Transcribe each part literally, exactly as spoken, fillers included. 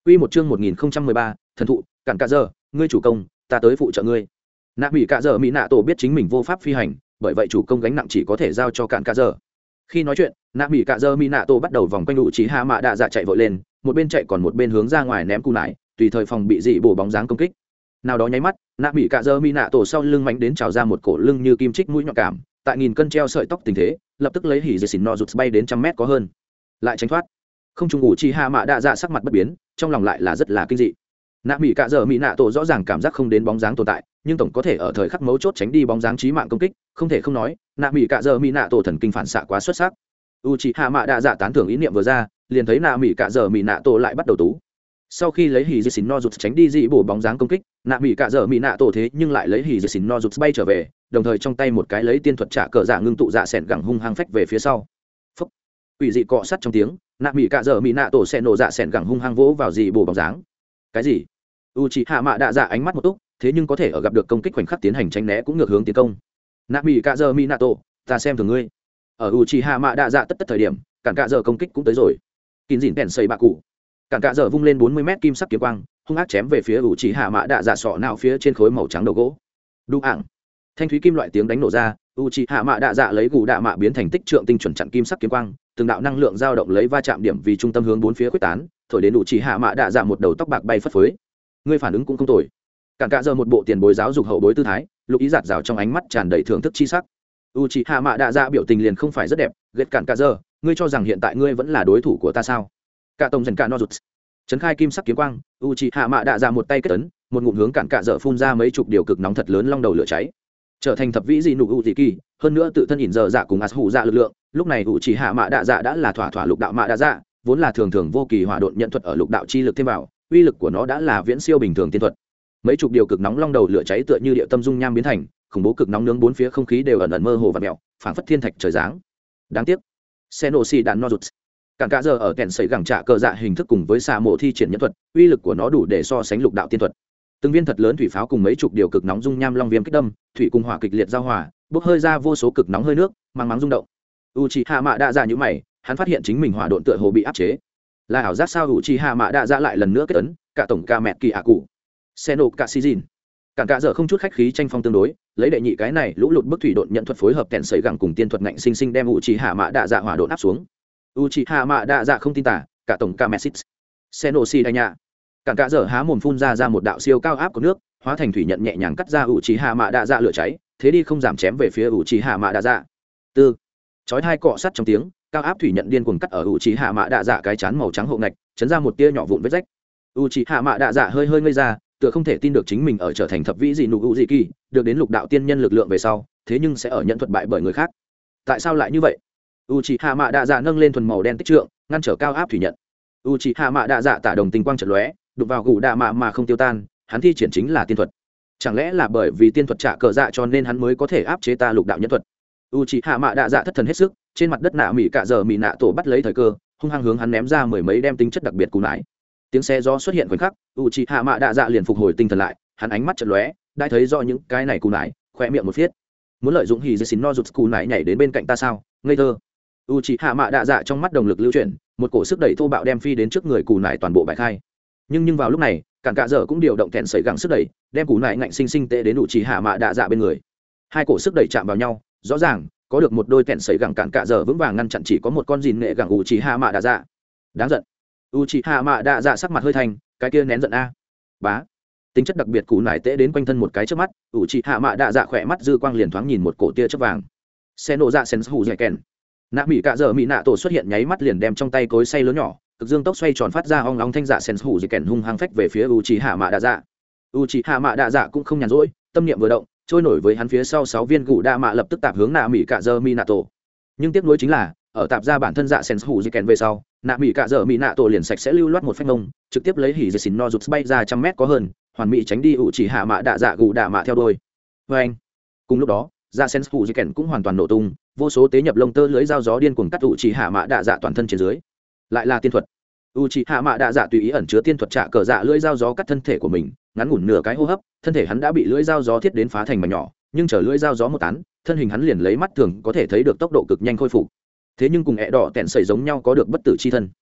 Quy một chương một nghìn không trăm mười ba, thần thụ, cản cả giờ, ngươi chủ công, ta tới phụ trợ ngươi. Nạ Mỹ cả giờ Mỹ Nạ Tổ biết chính mình vô pháp phi hành, bởi vậy chủ công gánh nặng chỉ có thể giao cho cản cả giờ. Khi nói chuyện, Nạ Mỹ cả giờ Mỹ Nạ Tổ bắt đầu vòng quanh đủ trí hạ mạ đạ dạ chạy vội lên, một bên chạy còn một bên hướng ra ngoài ném cù nải, tùy thời phòng bị dị bổ bóng dáng công kích. Nào đó nháy mắt, Nạ Mỹ cả giờ Mỹ Nạ Tổ sau lưng mạnh đến trào ra một cổ lưng như kim chích mũi nhọn cảm, tại nghìn cân treo sợi tóc tình thế, lập tức lấy hỉ dây xỉn no rụt bay đến trăm mét có hơn, lại tránh thoát. Không trung ngủ chi hạ mạ đạ dạ sắc mặt bất biến, trong lòng lại là rất là kinh dị. Nạ Mỹ cả giờ Mỹ Nạ Tổ rõ ràng cảm giác không đến bóng dáng tồn tại, nhưng tổng có thể ở thời khắc mấu chốt tránh đi bóng dáng chí mạng công kích, không thể không nói, Nạ Mỹ cả giờ Mỹ Nạ Tổ thần kinh phản xạ quá xuất sắc. Uchiha Mạ Đạ Dạ tán thưởng ý niệm vừa ra, liền thấy Nạ Mỹ cả giờ Mỹ Nạ Tổ lại bắt đầu tú. Sau khi lấy hỉ dây xỉn no rụt tránh đi dị bổ bóng dáng công kích, Nạ Mỹ cả giờ Mỹ Nạ Tổ thế nhưng lại lấy hỉ dây xỉn no rụt bay trở về, đồng thời trong tay một cái lấy tiên thuật trả cờ dạ ngưng tụ dạ sẹn gẳng hung hăng phách về phía sau. Phốc. Quỷ dị cọ sắt trong tiếng, Nạ Mỹ cả giờ Mỹ Nạ Tổ sẽ nổ dạ sẹn gẳng hung hăng vỗ vào dị bổ bóng dáng. Cái gì? Uchiha Mạ Đạ Dạ ánh mắt một túc, thế nhưng có thể ở gặp được công kích khoảnh khắc tiến hành tránh né cũng ngược hướng tiến công. Nạ Mỹ cả giờ Mỹ Nạ Tổ, ta xem thường ngươi. Ở Uchiha Mạ Đạ Dạ tất tất thời điểm, cản cả giờ công kích cũng tới rồi. Kín dỉn kèn xây bạ cụ, cản cả giờ vung lên bốn mươi mét kim sắc kiếm quang, hung ác chém về phía Uchiha Mạ Đạ Dạ sọ não phía trên khối màu trắng đầu gỗ. Đu ảng, thanh thúy kim loại tiếng đánh nổ ra, Uchiha Mạ Đạ Dạ lấy gù đạ mạ biến thành tích trượng tinh chuẩn chặn kim sắc kiếm quang, từng đạo năng lượng dao động lấy va chạm điểm vì trung tâm hướng bốn phía khuếch tán, thổi đến Uchiha Mạ Đạ Dạ một đầu tóc bạc bay phất phới. Ngươi phản ứng cũng không tồi. Cản cả giờ một bộ tiền bối giáo dục hậu bối tư thái, lục ý giạt rào trong ánh mắt tràn đầy thưởng thức chi sắc. Uchiha Mạ Đạ Dạ biểu tình liền không phải rất đẹp, ghét cản cả giờ, ngươi cho rằng hiện tại ngươi vẫn là đối thủ của ta sao? Cả tổng dần cả no rụt, chấn khai kim sắc kiếm quang, Uchiha Mạ Đạ Dạ một tay kết tấn, một ngụm hướng cản cả giờ phun ra mấy chục điều cực nóng thật lớn long đầu lửa cháy, trở thành thập vĩ dị nụ Uchi, hơn nữa tự thân ỉn giờ dạ cùng Ashu dạ lực lượng, lúc này Uchiha Mạ Đạ Dạ đã là thỏa thỏa lục đạo Mạ Đạ Dạ, vốn là thường thường vô kỳ hỏa độn nhận thuật ở lục đạo chi lực thêm vào, uy lực của nó đã là viễn siêu bình thường tiên thuật. Mấy chục điều cực nóng long đầu lửa cháy tựa như điệu tâm dung nham biến thành, khủng bố cực nóng nướng bốn phía không khí đều ẩn ẩn mơ hồ và mèo, phảng phất thiên thạch trời giáng. Đáng tiếc, Xenosi đạn no rụt. Cản cả giờ ở kèn sấy gẳng trả cờ dạ hình thức cùng với xạ mộ thi triển nhân thuật, uy lực của nó đủ để so sánh lục đạo tiên thuật. Từng viên thật lớn thủy pháo cùng mấy chục điều cực nóng dung nham long viêm kích đâm, thủy cùng hỏa kịch liệt giao hòa, bốc hơi ra vô số cực nóng hơi nước, mang máng rung động. Uchiha Mạ Đạ Dạ nhíu mày, hắn phát hiện chính mình hỏa độn tựa hồ bị áp chế. Là ảo giác sao? Uchiha Mạ Đạ Dạ lại lần nữa kết ấn, cả tổng ca mẹ kỳ ạ cụ. Seno cả Shijin. Cản cả giờ không chút khách khí tranh phong tương đối, lấy đệ nhị cái này lũ lụt bức thủy độn nhận thuật phối hợp kèn sấy gẳng cùng tiên thuật ngạnh sinh sinh đem Uchiha Mạ Đạ Dạ hỏa độn áp xuống. Uchiha Mạ Đạ Dạ không tin tả, cả tổng ca mẹ xít. Senosi đại nhạ. Cản cả giờ há mồm phun ra ra một đạo siêu cao áp của nước, hóa thành thủy nhận nhẹ nhàng cắt ra Uchiha Mạ Đạ Dạ lửa cháy, thế đi không giảm chém về phía Uchiha Mạ Đạ Dạ. Tư. Chói hai cọ sắt trong tiếng, cao áp thủy nhận điên cuồng cắt ở Uchiha Mạ Đạ Dạ cái chán màu trắng hộ ngạch, chấn ra một tia nhỏ vụn vết rách. Uchiha Mạ Đạ Dạ hơi hơi ngây ra, tựa không thể tin được chính mình ở trở thành thập vĩ dị nụ u dị kỳ, được đến lục đạo tiên nhân lực lượng về sau, thế nhưng sẽ ở nhận thuật bại bởi người khác. Tại sao lại như vậy? Uchiha Mạ Đạ Dạ nâng lên thuần màu đen tích trượng, ngăn trở cao áp thủy nhận. Uchiha Mạ Đạ Dạ tả đồng tinh quang chợt lóe, đụng vào gù đạ mạ mà không tiêu tan, hắn thi triển chính là tiên thuật. Chẳng lẽ là bởi vì tiên thuật trả cờ dạ cho nên hắn mới có thể áp chế ta lục đạo nhân thuật? Uchiha Mạ Đạ Dạ thất thần hết sức, trên mặt đất nạ mỹ cả giờ mỹ nạ tổ bắt lấy thời cơ, hung hăng hướng hắn ném ra mười mấy đem tính chất đặc biệt cú nải. Tiếng xe gió xuất hiện khoảnh khắc, Uchiha Mạ Đạ Dạ liền phục hồi tinh thần lại, hắn ánh mắt chợt lóe, đã thấy rõ những cái này cú nải, khóe miệng một phiết. Muốn lợi dụng hỉ dây xín no rụt cú nải nhảy đến bên cạnh ta sao? Ngây thơ. Uchiha Mạ Đạ Dạ trong mắt đồng lực lưu chuyển, một cổ sức đẩy thô bạo đem phi đến trước người cú nải toàn bộ bại khai. Nhưng nhưng vào lúc này, cản cả giờ cũng điều động kèn sấy gẳng sức đẩy, đem cú nải ngạnh sinh sinh tệ đến Uchiha Mạ Đạ Dạ bên người. Hai cổ sức đẩy chạm vào nhau, rõ ràng có được một đôi kèn sấy gẳng cản cả giờ vững vàng ngăn chặn chỉ có một con gìn nghệ gẳng Uchiha Mạ Đạ Dạ. Đáng giận. Uchiha Mạ Đạ Dạ sắc mặt hơi thành, cái kia nén giận a. Bá. Tính chất đặc biệt cú nải tệ đến quanh thân một cái trước mắt, Uchiha Mạ Đạ Dạ khỏe mắt dư quang liền thoáng nhìn một cổ tia chớp vàng. Seno dạ sensu dạy kèn. Nạ mỹ cả giờ mỹ nạ tổ xuất hiện nháy mắt liền đem trong tay cối xay lớn nhỏ, cực dương tốc xoay tròn phát ra ong ong thanh dạ sensu dạy kèn hung hăng phách về phía Uchiha Mạ Đạ Dạ. Uchiha Mạ Đạ Dạ cũng không nhàn rỗi, tâm niệm vừa động, trôi nổi với hắn phía sau sáu viên gù đa mạ lập tức tạp hướng nạ mỹ cả giờ mỹ nạ tổ. Nhưng tiếc nuối chính là, ở tạp ra bản thân dạ sensu dạy kèn về sau, nạ mỹ cả giờ mỹ nạ tổ liền sạch sẽ lưu loát một phách mông, trực tiếp lấy hỉ dây xỉn no rụt bay ra trăm mét có hơn, hoàn mỹ tránh đi Uchiha Mạ Đạ Dạ gù đa mạ theo đuôi. Với anh, cùng lúc đó, dạ sensu dạy kèn cũng hoàn toàn nổ tung, vô số tế nhập lông tơ lưới dao gió điên cuồng cắt Uchiha Mạ Đạ Dạ toàn thân trên dưới. Lại là tiên thuật. Uchiha Mạ Đạ Dạ tùy ý ẩn chứa tiên thuật trả cờ dạ lưỡi dao gió cắt thân thể của mình, ngắn ngủn nửa cái hô hấp, thân thể hắn đã bị lưỡi dao gió thiết đến phá thành mảnh nhỏ, nhưng chờ lưỡi dao gió một tán, thân hình hắn liền lấy mắt thường có thể thấy được tốc độ cực nhanh khôi phục. Thế nhưng cùng ẻ đỏ tẹn sẩy giống nhau có được bất tử chi thân.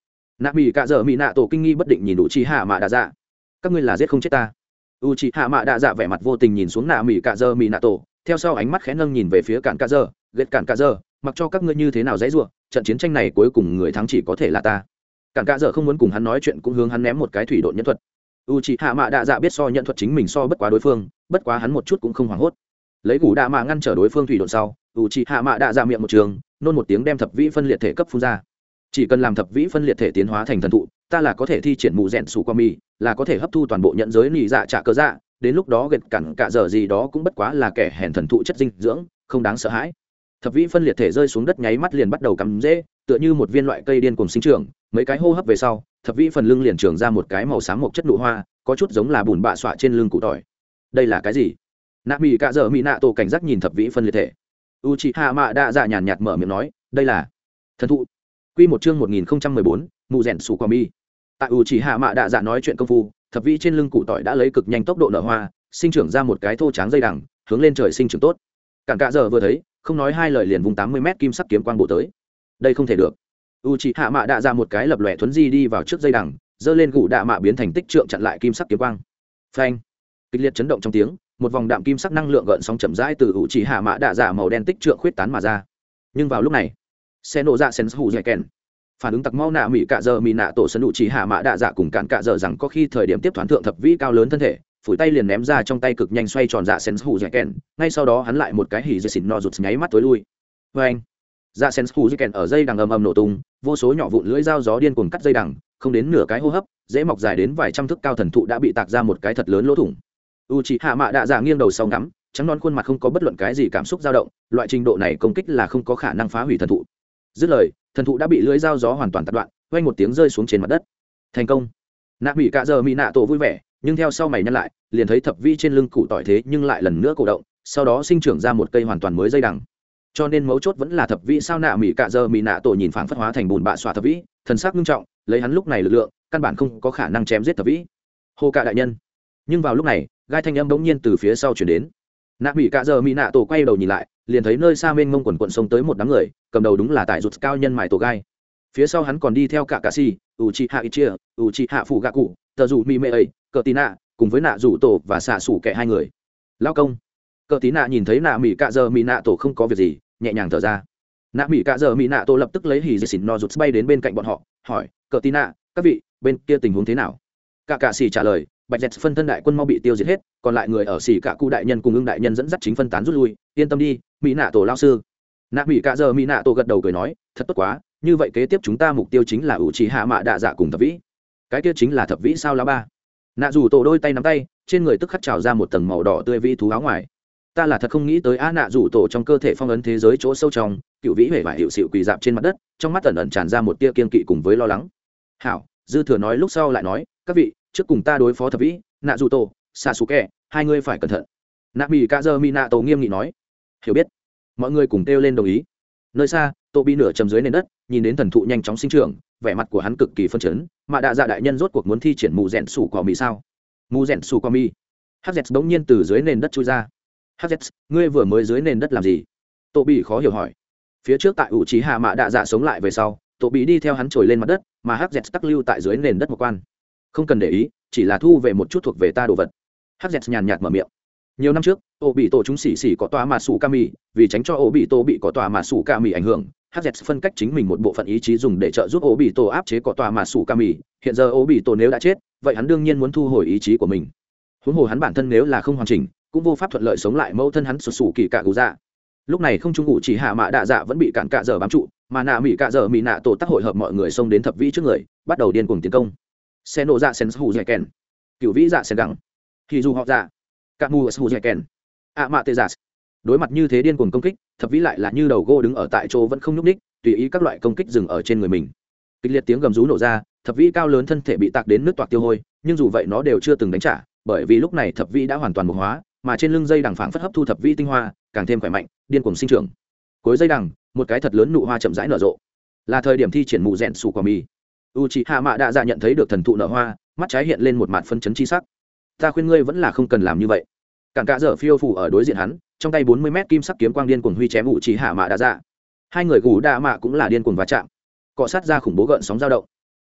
nạ mỹ cạ dợ mỹ nạ tổ kinh nghi bất định nhìn u chi hạ mạ đạ dạ. Các ngươi là giết không chết ta. U chi hạ mạ đạ dạ vẻ mặt vô tình nhìn xuống nạ mỹ cạ dợ mỹ nạ tổ, theo sau ánh mắt khẽ nâng nhìn về phía cản cạ dợ, ghét cản cạ dợ, mặc cho các ngươi như thế nào dãy rủa, trận chiến tranh này cuối cùng người thắng chỉ có thể là ta. Cản cạ dợ không muốn cùng hắn nói chuyện cũng hướng hắn ném một cái thủy độn nhân thuật. U chi hạ mạ đạ dạ biết so nhận thuật chính mình so bất quá đối phương, bất quá hắn một chút cũng không hoảng hốt. Lấy gù đạ mạ ngăn trở đối phương thủy độn sau, u chi hạ mạ đạ dạ miệng một trường, nôn một tiếng đem thập vĩ phân liệt thể cấp phun ra. Chỉ cần làm thập vĩ phân liệt thể tiến hóa thành thần thụ, ta là có thể thi triển mù rèn sủ qua mi, là có thể hấp thu toàn bộ nhận giới nỉ dạ trả cơ dạ, đến lúc đó gệt cản cả giờ gì đó cũng bất quá là kẻ hèn thần thụ chất dinh dưỡng, không đáng sợ hãi. Thập vĩ phân liệt thể rơi xuống đất nháy mắt liền bắt đầu cắm rễ, tựa như một viên loại cây điên cuồng sinh trưởng, mấy cái hô hấp về sau, thập vĩ phần lưng liền trưởng ra một cái màu xám một chất nụ hoa, có chút giống là bùn bạ xọa trên lưng cụ tỏi. Đây là cái gì? Nạ mỹ cạ dợ mỹ nạ tổ cảnh giác nhìn thập vĩ phân liệt thể. Uchiha Mạ Đạ Dạ nhàn nhạt mở miệng nói, đây là thần thụ. Quy một chương một nghìn không trăm mười bốn, mù rèn sủ qua mi. Tại Uchiha Mạ Đạ Dạ nói chuyện công phu, thập vĩ trên lưng củ tỏi đã lấy cực nhanh tốc độ nở hoa, sinh trưởng ra một cái thô tráng dây đằng, hướng lên trời sinh trưởng tốt. Cản Cạ Dở vừa thấy, không nói hai lời liền vùng tám mươi mét kim sắc kiếm quang bổ tới. Đây không thể được. Uchiha Mạ Đạ Dạ một cái lập lòe thuấn di đi vào trước dây đằng, giơ lên gù đạ mạ biến thành tích trượng chặn lại kim sắc kiếm quang. Phanh! Kịch liệt chấn động trong tiếng, một vòng đạm kim sắc năng lượng gợn sóng chậm rãi từ Uchiha Mạ Đạ Dạ màu đen tích trượng khuyết tán mà ra. Nhưng vào lúc này, xe nổ dạ sen hù dạy kèn phản ứng tặc mau nạ mỹ cạ giờ mỹ nạ tổ sân đủ chỉ hạ mã đạ dạ cùng cạn cạ giờ rằng có khi thời điểm tiếp thoáng thượng thập vĩ cao lớn thân thể phủi tay liền ném ra trong tay cực nhanh xoay tròn dạ sen hù dạy kèn, ngay sau đó hắn lại một cái hỉ dây xỉn no rụt nháy mắt tối lui. Vê anh, dạ sen hù dạy kèn ở dây đằng ầm ầm nổ tung, vô số nhỏ vụn lưỡi dao gió điên cuồng cắt dây đằng, không đến nửa cái hô hấp, dễ mọc dài đến vài trăm thước cao thần thụ đã bị tạc ra một cái thật lớn lỗ thủng. U chỉ hạ mã đạ dạ nghiêng đầu sau ngắm, trắng non khuôn mặt không có bất luận cái gì cảm xúc dao động, loại trình độ này công kích là không có khả năng phá hủy thần thụ. Dứt lời, thần thụ đã bị lưỡi dao gió hoàn toàn tạt đoạn, vang một tiếng rơi xuống trên mặt đất. Thành công. Nạ mỹ cạ giờ mỹ nạ tổ vui vẻ, nhưng theo sau mày nhăn lại, liền thấy thập vi trên lưng cụ tỏi thế nhưng lại lần nữa cổ động, sau đó sinh trưởng ra một cây hoàn toàn mới dây đằng. Cho nên mấu chốt vẫn là thập vi sao nạ mỹ cạ giờ mỹ nạ tổ nhìn phảng phất hóa thành bùn bạ xóa thập vi, thần sắc nghiêm trọng, lấy hắn lúc này lực lượng, căn bản không có khả năng chém giết thập vi. Hồ cạ đại nhân. Nhưng vào lúc này, gai thanh âm bỗng nhiên từ phía sau truyền đến. Nạ mỹ cạ giờ mỹ nạ tổ quay đầu nhìn lại, liền thấy nơi xa mênh mông quần quận sông tới một đám người, cầm đầu đúng là tại rụt cao nhân mài tổ gai. Phía sau hắn còn đi theo cả cạ si, Uchiha Ichia, Uchiha phụ gạ cụ, tờ rủ mi mê ấy, cờ tí nạ, cùng với nạ rủ tổ và xạ sủ kẻ hai người. Lao công. Cờ tí nạ nhìn thấy nạ mỹ cạ giờ mỹ nạ tổ không có việc gì, nhẹ nhàng thở ra. Nạ mỹ cạ giờ mỹ nạ tổ lập tức lấy hỉ dì xỉn no rụt bay đến bên cạnh bọn họ, hỏi, cờ tí nạ, các vị, bên kia tình huống thế nào? Cả cạ si trả lời, bạch dẹt phân thân đại quân mau bị tiêu diệt hết, còn lại người ở xỉ cả cụ đại nhân cùng ưng đại nhân dẫn dắt chính phân tán rút lui, yên tâm đi, mỹ nạ tổ lao sư. Nạ mỹ cạ giờ mỹ nạ tổ gật đầu cười nói, thật tốt quá, như vậy kế tiếp chúng ta mục tiêu chính là ủ trì hạ mạ đạ dạ cùng thập vĩ. Cái kia chính là thập vĩ sao lá ba. Nạ dù tổ đôi tay nắm tay, trên người tức khắc trào ra một tầng màu đỏ tươi vĩ thú áo ngoài. Ta là thật không nghĩ tới á, nạ dù tổ trong cơ thể phong ấn thế giới chỗ sâu trong, cựu vĩ hể và hiệu xịu quỳ dạp trên mặt đất, trong mắt ẩn ẩn tràn ra một tia kiên kỵ cùng với lo lắng. Hảo, dư thừa nói lúc sau lại nói, các vị, trước cùng ta đối phó thập vĩ, nạ dù tổ, xạ xù kẹ, hai ngươi phải cẩn thận. Nạ mỹ cạ giờ mỹ nạ tổ nghiêm nghị nói. Hiểu biết. Mọi người cùng kêu lên đồng ý. Nơi xa, tô bị nửa chầm dưới nền đất, nhìn đến thần thụ nhanh chóng sinh trưởng, vẻ mặt của hắn cực kỳ phân chấn. Mà đạ dạ đại nhân rốt cuộc muốn thi triển mù rèn sủ quả mì sao? Mù rèn sủ quả mì. Hz bỗng nhiên từ dưới nền đất chui ra. Hz, ngươi vừa mới dưới nền đất làm gì? Tô bị khó hiểu hỏi. Phía trước tại ủ trí hạ mạ đạ dạ sống lại về sau, tô bị đi theo hắn trồi lên mặt đất, mà Hz tắc lưu tại dưới nền đất một quan. Không cần để ý, chỉ là thu về một chút thuộc về ta đồ vật. Hz nhàn nhạt mở miệng. Nhiều năm trước, ô bị tổ chúng xỉ xỉ có tòa mà sủ ca mì, vì tránh cho ô bị tổ bị có tòa mà sủ ca mì ảnh hưởng, Hz phân cách chính mình một bộ phận ý chí dùng để trợ giúp ô bị tổ áp chế có tòa mà sủ ca mì. Hiện giờ ô bị tổ nếu đã chết, vậy hắn đương nhiên muốn thu hồi ý chí của mình. Huống hồ hắn bản thân nếu là không hoàn chỉnh, cũng vô pháp thuận lợi sống lại mẫu thân hắn sụt sủ kỳ cạ gù dạ. Lúc này không trung ngụ chỉ hạ mạ đạ dạ vẫn bị cản cạ dở bám trụ, mà nạ mỹ cạ dở mỹ nạ tổ tác hội hợp mọi người xông đến thập vĩ trước người, bắt đầu điên cuồng tiến công. Xe nổ dạ sen hù dẻ kèn, cửu vĩ dạ sen gẳng, thì dù họ dạ cả mù hù dẻ kèn, ạ mạ tê giả. Đối mặt như thế điên cuồng công kích, thập vĩ lại là như đầu gỗ đứng ở tại chỗ vẫn không nhúc ních, tùy ý các loại công kích dừng ở trên người mình. Kịch liệt tiếng gầm rú nổ ra, thập vĩ cao lớn thân thể bị tạc đến nước toạc tiêu hôi, nhưng dù vậy nó đều chưa từng đánh trả, bởi vì lúc này thập vĩ đã hoàn toàn mục hóa, mà trên lưng dây đằng phảng phất hấp thu thập vĩ tinh hoa, càng thêm khỏe mạnh, điên cuồng sinh trưởng. Cuối dây đằng, một cái thật lớn nụ hoa chậm rãi nở rộ, là thời điểm thi triển mù rèn sủ quả mì. Uchiha Mạ Đạ Dạ nhận thấy được thần thụ nở hoa, mắt trái hiện lên một mạt phân chấn chi sắc. Ta khuyên ngươi vẫn là không cần làm như vậy. Cản Cạ Dở phiêu phù ở đối diện hắn, trong tay bốn mươi mét kim sắc kiếm quang điên cuồng huy chém Uchiha Mạ Đạ Dạ. Hai người gù đạ mạ cũng là điên cuồng va chạm, cọ sát ra khủng bố gợn sóng dao động.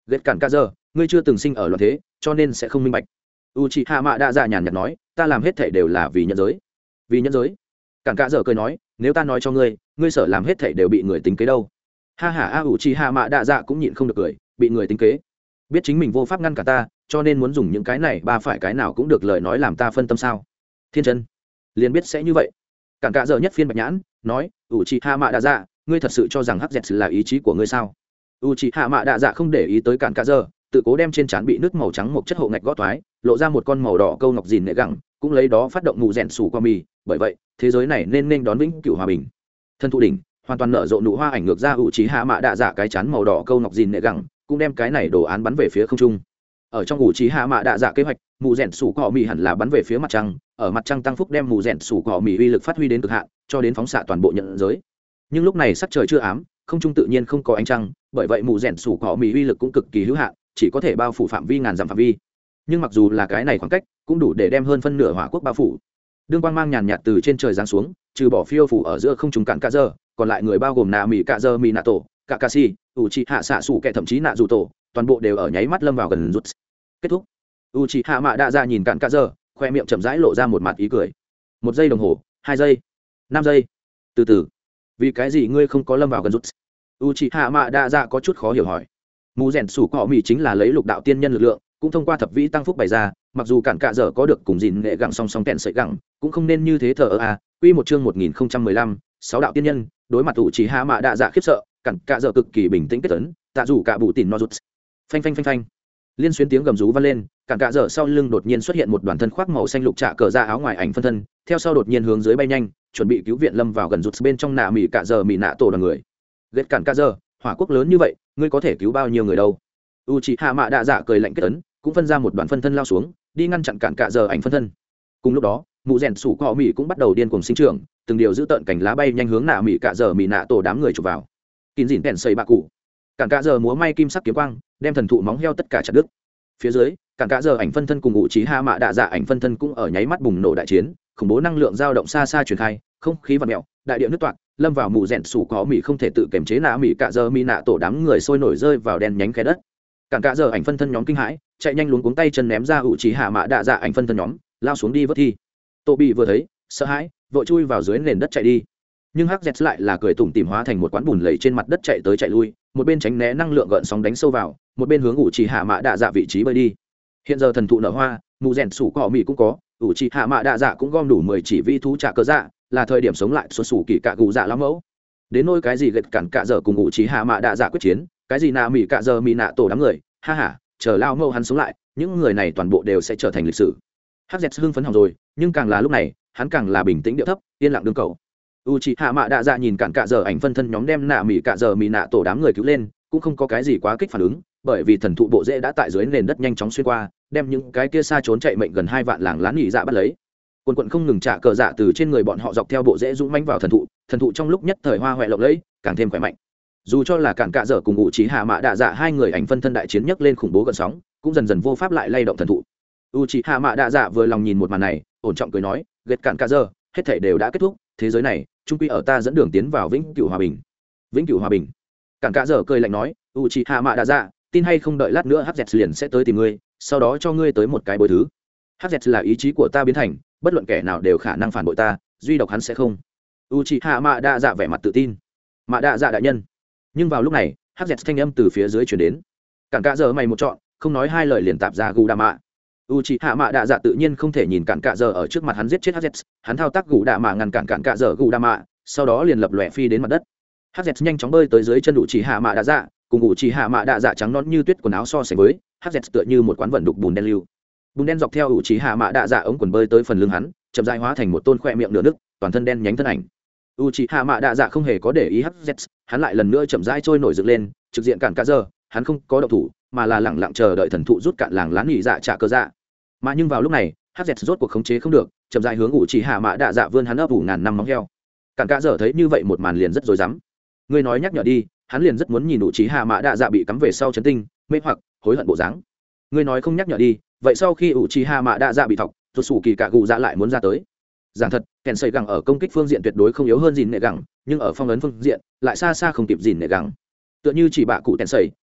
ghét cản cả giờ ngươi chưa từng sinh ở loạn thế cho nên sẽ không minh bạch. U chị hạ mạ đa dạ nhàn nhạt nói, ta làm hết thể đều là vì nhân giới. Vì nhân giới? Cản cả giờ cười nói, nếu ta nói cho ngươi, ngươi sợ làm hết thể đều bị người tính kế đâu. Ha ha, a U chị hạ mạ đa dạ cũng nhịn không được cười, bị người tính kế, biết chính mình vô pháp ngăn cả ta, cho nên muốn dùng những cái này ba phải cái nào cũng được lời nói làm ta phân tâm sao? Thiên chân liền biết sẽ như vậy. Cản cả giờ nhất phiên bạch nhãn nói, U chị hạ mạ đa dạ, ngươi thật sự cho rằng hắc dẹt là ý chí của ngươi sao? U chị hạ mạ đa dạ không để ý tới cản cả giờ, tự cố đem trên trán bị nước màu trắng một chất hộ ngạch gót thoái, lộ ra một con màu đỏ câu ngọc dìn nệ gẳng, cũng lấy đó phát động mù rèn sủ qua mì. Bởi vậy thế giới này nên nên đón vĩnh cửu hòa bình. Thân thụ đỉnh hoàn toàn nở rộ nụ hoa ảnh ngược ra U chị hạ mạ đa dạ cái chán màu đỏ câu ngọc dìn nệ gẳng, cũng đem cái này đồ án bắn về phía không trung. Ở trong U chị hạ mạ đa dạ kế hoạch, mù rèn sủ cọ mì hẳn là bắn về phía mặt trăng, ở mặt trăng tăng phúc đem mù rèn sủ cọ mì uy lực phát huy đến cực hạn, cho đến phóng xạ toàn bộ nhận giới. Nhưng lúc này sắc trời chưa ám, không trung tự nhiên không có ánh trăng, bởi vậy mù rèn sủ cọ mì uy lực cũng cực kỳ hữu hạn, chỉ có thể bao phủ phạm vi ngàn dặm phạm vi. Nhưng mặc dù là cái này khoảng cách cũng đủ để đem hơn phân nửa hỏa quốc bao phủ. Đương quang mang nhàn nhạt từ trên trời giáng xuống, trừ bỏ phiêu phủ ở giữa không trung cạn cả giờ, còn lại người bao gồm nạ mỹ cạ giờ mỹ nạ tổ cạ cà si u chi hạ xạ sủ kẻ thậm chí nạ dù tổ, toàn bộ đều ở nháy mắt lâm vào gần rút. Kết thúc. U chi hạ mạ đa ra nhìn cạn cả giờ, khoe miệng chậm rãi lộ ra một mặt ý cười. Một giây đồng hồ, hai giây, năm giây, từ từ. Vì cái gì ngươi không có lâm vào gần rút? U chi hạ mạ đa ra có chút khó hiểu hỏi. Mù rèn sủ cọ mì chính là lấy lục đạo tiên nhân lực lượng, cũng thông qua thập vĩ tăng phúc bày ra, mặc dù cản cạ dở có được cùng dìn nghệ gẳng song song kẹn sợi gẳng, cũng không nên như thế thờ ơ à. Quy một chương một nghìn không trăm mười lăm, sáu đạo tiên nhân, đối mặt ủ chỉ hạ mạ đa dạ khiếp sợ, cản cạ dở cực kỳ bình tĩnh kết tấn, tạ dù cả bụ tỉn no rút. Phanh phanh phanh phanh. Liên xuyến tiếng gầm rú vang lên, cản cạ dở sau lưng đột nhiên xuất hiện một đoàn thân khoác màu xanh lục trạ cờ ra áo ngoài ảnh phân thân, theo sau đột nhiên hướng dưới bay nhanh, chuẩn bị cứu viện lâm vào gần rút bên trong nạ mỉ cạ dở mỉ nạ tổ đoàn người. Ghét cản cạ dở, hỏa quốc lớn như vậy, ngươi có thể cứu bao nhiêu người đâu? U chị hạ mạ đa dạ cười lạnh kết tấn, cũng phân ra một đoàn phân thân lao xuống, đi ngăn chặn cản cạ giờ ảnh phân thân. Cùng lúc đó mụ rèn sủ cọ mỹ cũng bắt đầu điên cuồng sinh trưởng, từng điều giữ tợn cành lá bay nhanh hướng nạ mỹ cạ giờ mỹ nạ tổ đám người chụp vào. Kín dìn bèn xây bạ cụ, cản cạ giờ múa may kim sắc kiếm quang, đem thần thụ móng heo tất cả chặt đứt. Phía dưới cản cạ giờ ảnh phân thân cùng U chị hạ mạ đa dạ ảnh phân thân cũng ở nháy mắt bùng nổ đại chiến, khủng bố năng lượng dao động xa xa truyền khai, không khí vặn mèo, đại địa nứt toạc, lâm vào mụ rèn sủ cọ mỹ không thể tự kiềm chế nạ mỹ cạ giờ mỹ nạ tổ đám người sôi nổi rơi vào đen nhánh khe đất. Cản cả giờ ảnh phân thân nhóm kinh hãi, chạy nhanh luống cuống tay chân ném ra ủ trí hạ mạ đạ dạ ảnh phân thân nhóm, lao xuống đi vớt thi. Tô bị vừa thấy sợ hãi, vội chui vào dưới nền đất chạy đi. Nhưng hắc dẹt lại là cười tủm tỉm hóa thành một quán bùn lầy trên mặt đất chạy tới chạy lui, một bên tránh né năng lượng gợn sóng đánh sâu vào, một bên hướng ủ trí hạ mạ đạ dạ vị trí bơi đi. Hiện giờ thần thụ nở hoa, mù rèn sủ cọ mì cũng có, ủ trí hạ mạ đạ dạ cũng gom đủ mười chỉ vi thú trả cơ dạ, là thời điểm sống lại xuất sủ kỳ cạ gù dạ lắm mẫu. Đến nỗi cái gì gật cản cả giờ cùng ủ trí hạ mạ đạ dạ quyết chiến, cái gì nạ mỉ cạ giờ mỉ nạ tổ đám người, ha ha, chờ lao mâu hắn sống lại, những người này toàn bộ đều sẽ trở thành lịch sử. Hắc dẹt hưng phấn hỏng rồi, nhưng càng là lúc này hắn càng là bình tĩnh điệu thấp, yên lặng đương cầu. U chị hạ mạ đạ dạ nhìn cản cạ giờ ảnh phân thân nhóm đem nạ mỉ cạ giờ mỉ nạ tổ đám người cứu lên, cũng không có cái gì quá kích phản ứng, bởi vì thần thụ bộ rễ đã tại dưới nền đất nhanh chóng xuyên qua, đem những cái kia xa trốn chạy mệnh gần hai vạn làng lán nhị dạ bắt lấy. Quần quần không ngừng trả cờ dạ từ trên người bọn họ dọc theo bộ rễ dũng mãnh vào thần thụ, thần thụ trong lúc nhất thời hoa hoẹ lộng lẫy, càng thêm khỏe mạnh. Dù cho là cản cạ dở cùng ngụ trí hạ mạ đạ dạ hai người ảnh phân thân đại chiến nhấc lên khủng bố gần sóng, cũng dần dần vô pháp lại lay động thần thụ. U trí hạ mạ đạ dạ vừa lòng nhìn một màn này, ổn trọng cười nói, ghét cản cạ dở, hết thảy đều đã kết thúc, thế giới này trung quy ở ta dẫn đường tiến vào vĩnh cửu hòa bình. Vĩnh cửu hòa bình. Cản cạ dở cười lạnh nói, u trí hạ mạ đạ dạ, tin hay không đợi lát nữa hắc dẹt liền sẽ tới tìm ngươi, sau đó cho ngươi tới một cái bồi thứ. Hắc dẹt là ý chí của ta biến thành, bất luận kẻ nào đều khả năng phản bội ta, duy độc hắn sẽ không. U trí hạ mạ đạ dạ vẻ mặt tự tin. Mạ đạ dạ đại nhân. Nhưng vào lúc này hắc dẹt thanh âm từ phía dưới chuyển đến, cản cạ giờ mày một chọn, không nói hai lời liền tạp ra gù đà mạ. U chị hạ mạ đạ dạ tự nhiên không thể nhìn cản cạ giờ ở trước mặt hắn giết chết hắc dẹt, hắn thao tác gù đà mạ ngăn cản cản cạ giờ gù đà mạ, sau đó liền lập lòe phi đến mặt đất. Hắc dẹt nhanh chóng bơi tới dưới chân U chị hạ mạ đạ dạ, cùng U chị hạ mạ đạ dạ trắng nõn như tuyết quần áo so sánh với, hắc dẹt tựa như một quán vận đục bùn đen lưu. Bùn đen dọc theo U chị hạ mạ đạ dạ ống quần bơi tới phần lưng hắn, chậm rãi hóa thành một tôn khoe miệng nửa nứt, toàn thân đen nhánh thân ảnh. U chị hạ mạ đạ dạ không hề có để ý hắc dẹt, hắn lại lần nữa chậm rãi trôi nổi dựng lên, trực diện cản cạ giờ, hắn không có động thủ, mà là lẳng lặng chờ đợi thần thụ rút cạn làng lán nhị dạ trả cơ dạ. Mà nhưng vào lúc này hắc dẹt rốt cuộc khống chế không được, chậm rãi hướng U chị hạ mạ đạ dạ vươn hắn ấp ủ ngàn năm móng heo. Cản cạ giờ thấy như vậy một màn liền rất rối rắm. Ngươi nói nhắc nhở đi, hắn liền rất muốn nhìn U chị hạ mạ đạ dạ bị cắm về sau chấn tinh, mê hoặc hối hận bộ dáng. Ngươi nói không nhắc nhở đi, vậy sau khi U chị hạ mạ đạ dạ bị thọc, rốt sủ kỳ cạ gù dạ lại muốn ra tới. Giảng thật, kèn sợi gẳng ở công kích phương diện tuyệt đối không yếu hơn gìn nệ gẳng, nhưng ở phong ấn phương diện lại xa xa không kịp gìn nệ gẳng. Tựa như chỉ bạ cụ kèn sợi,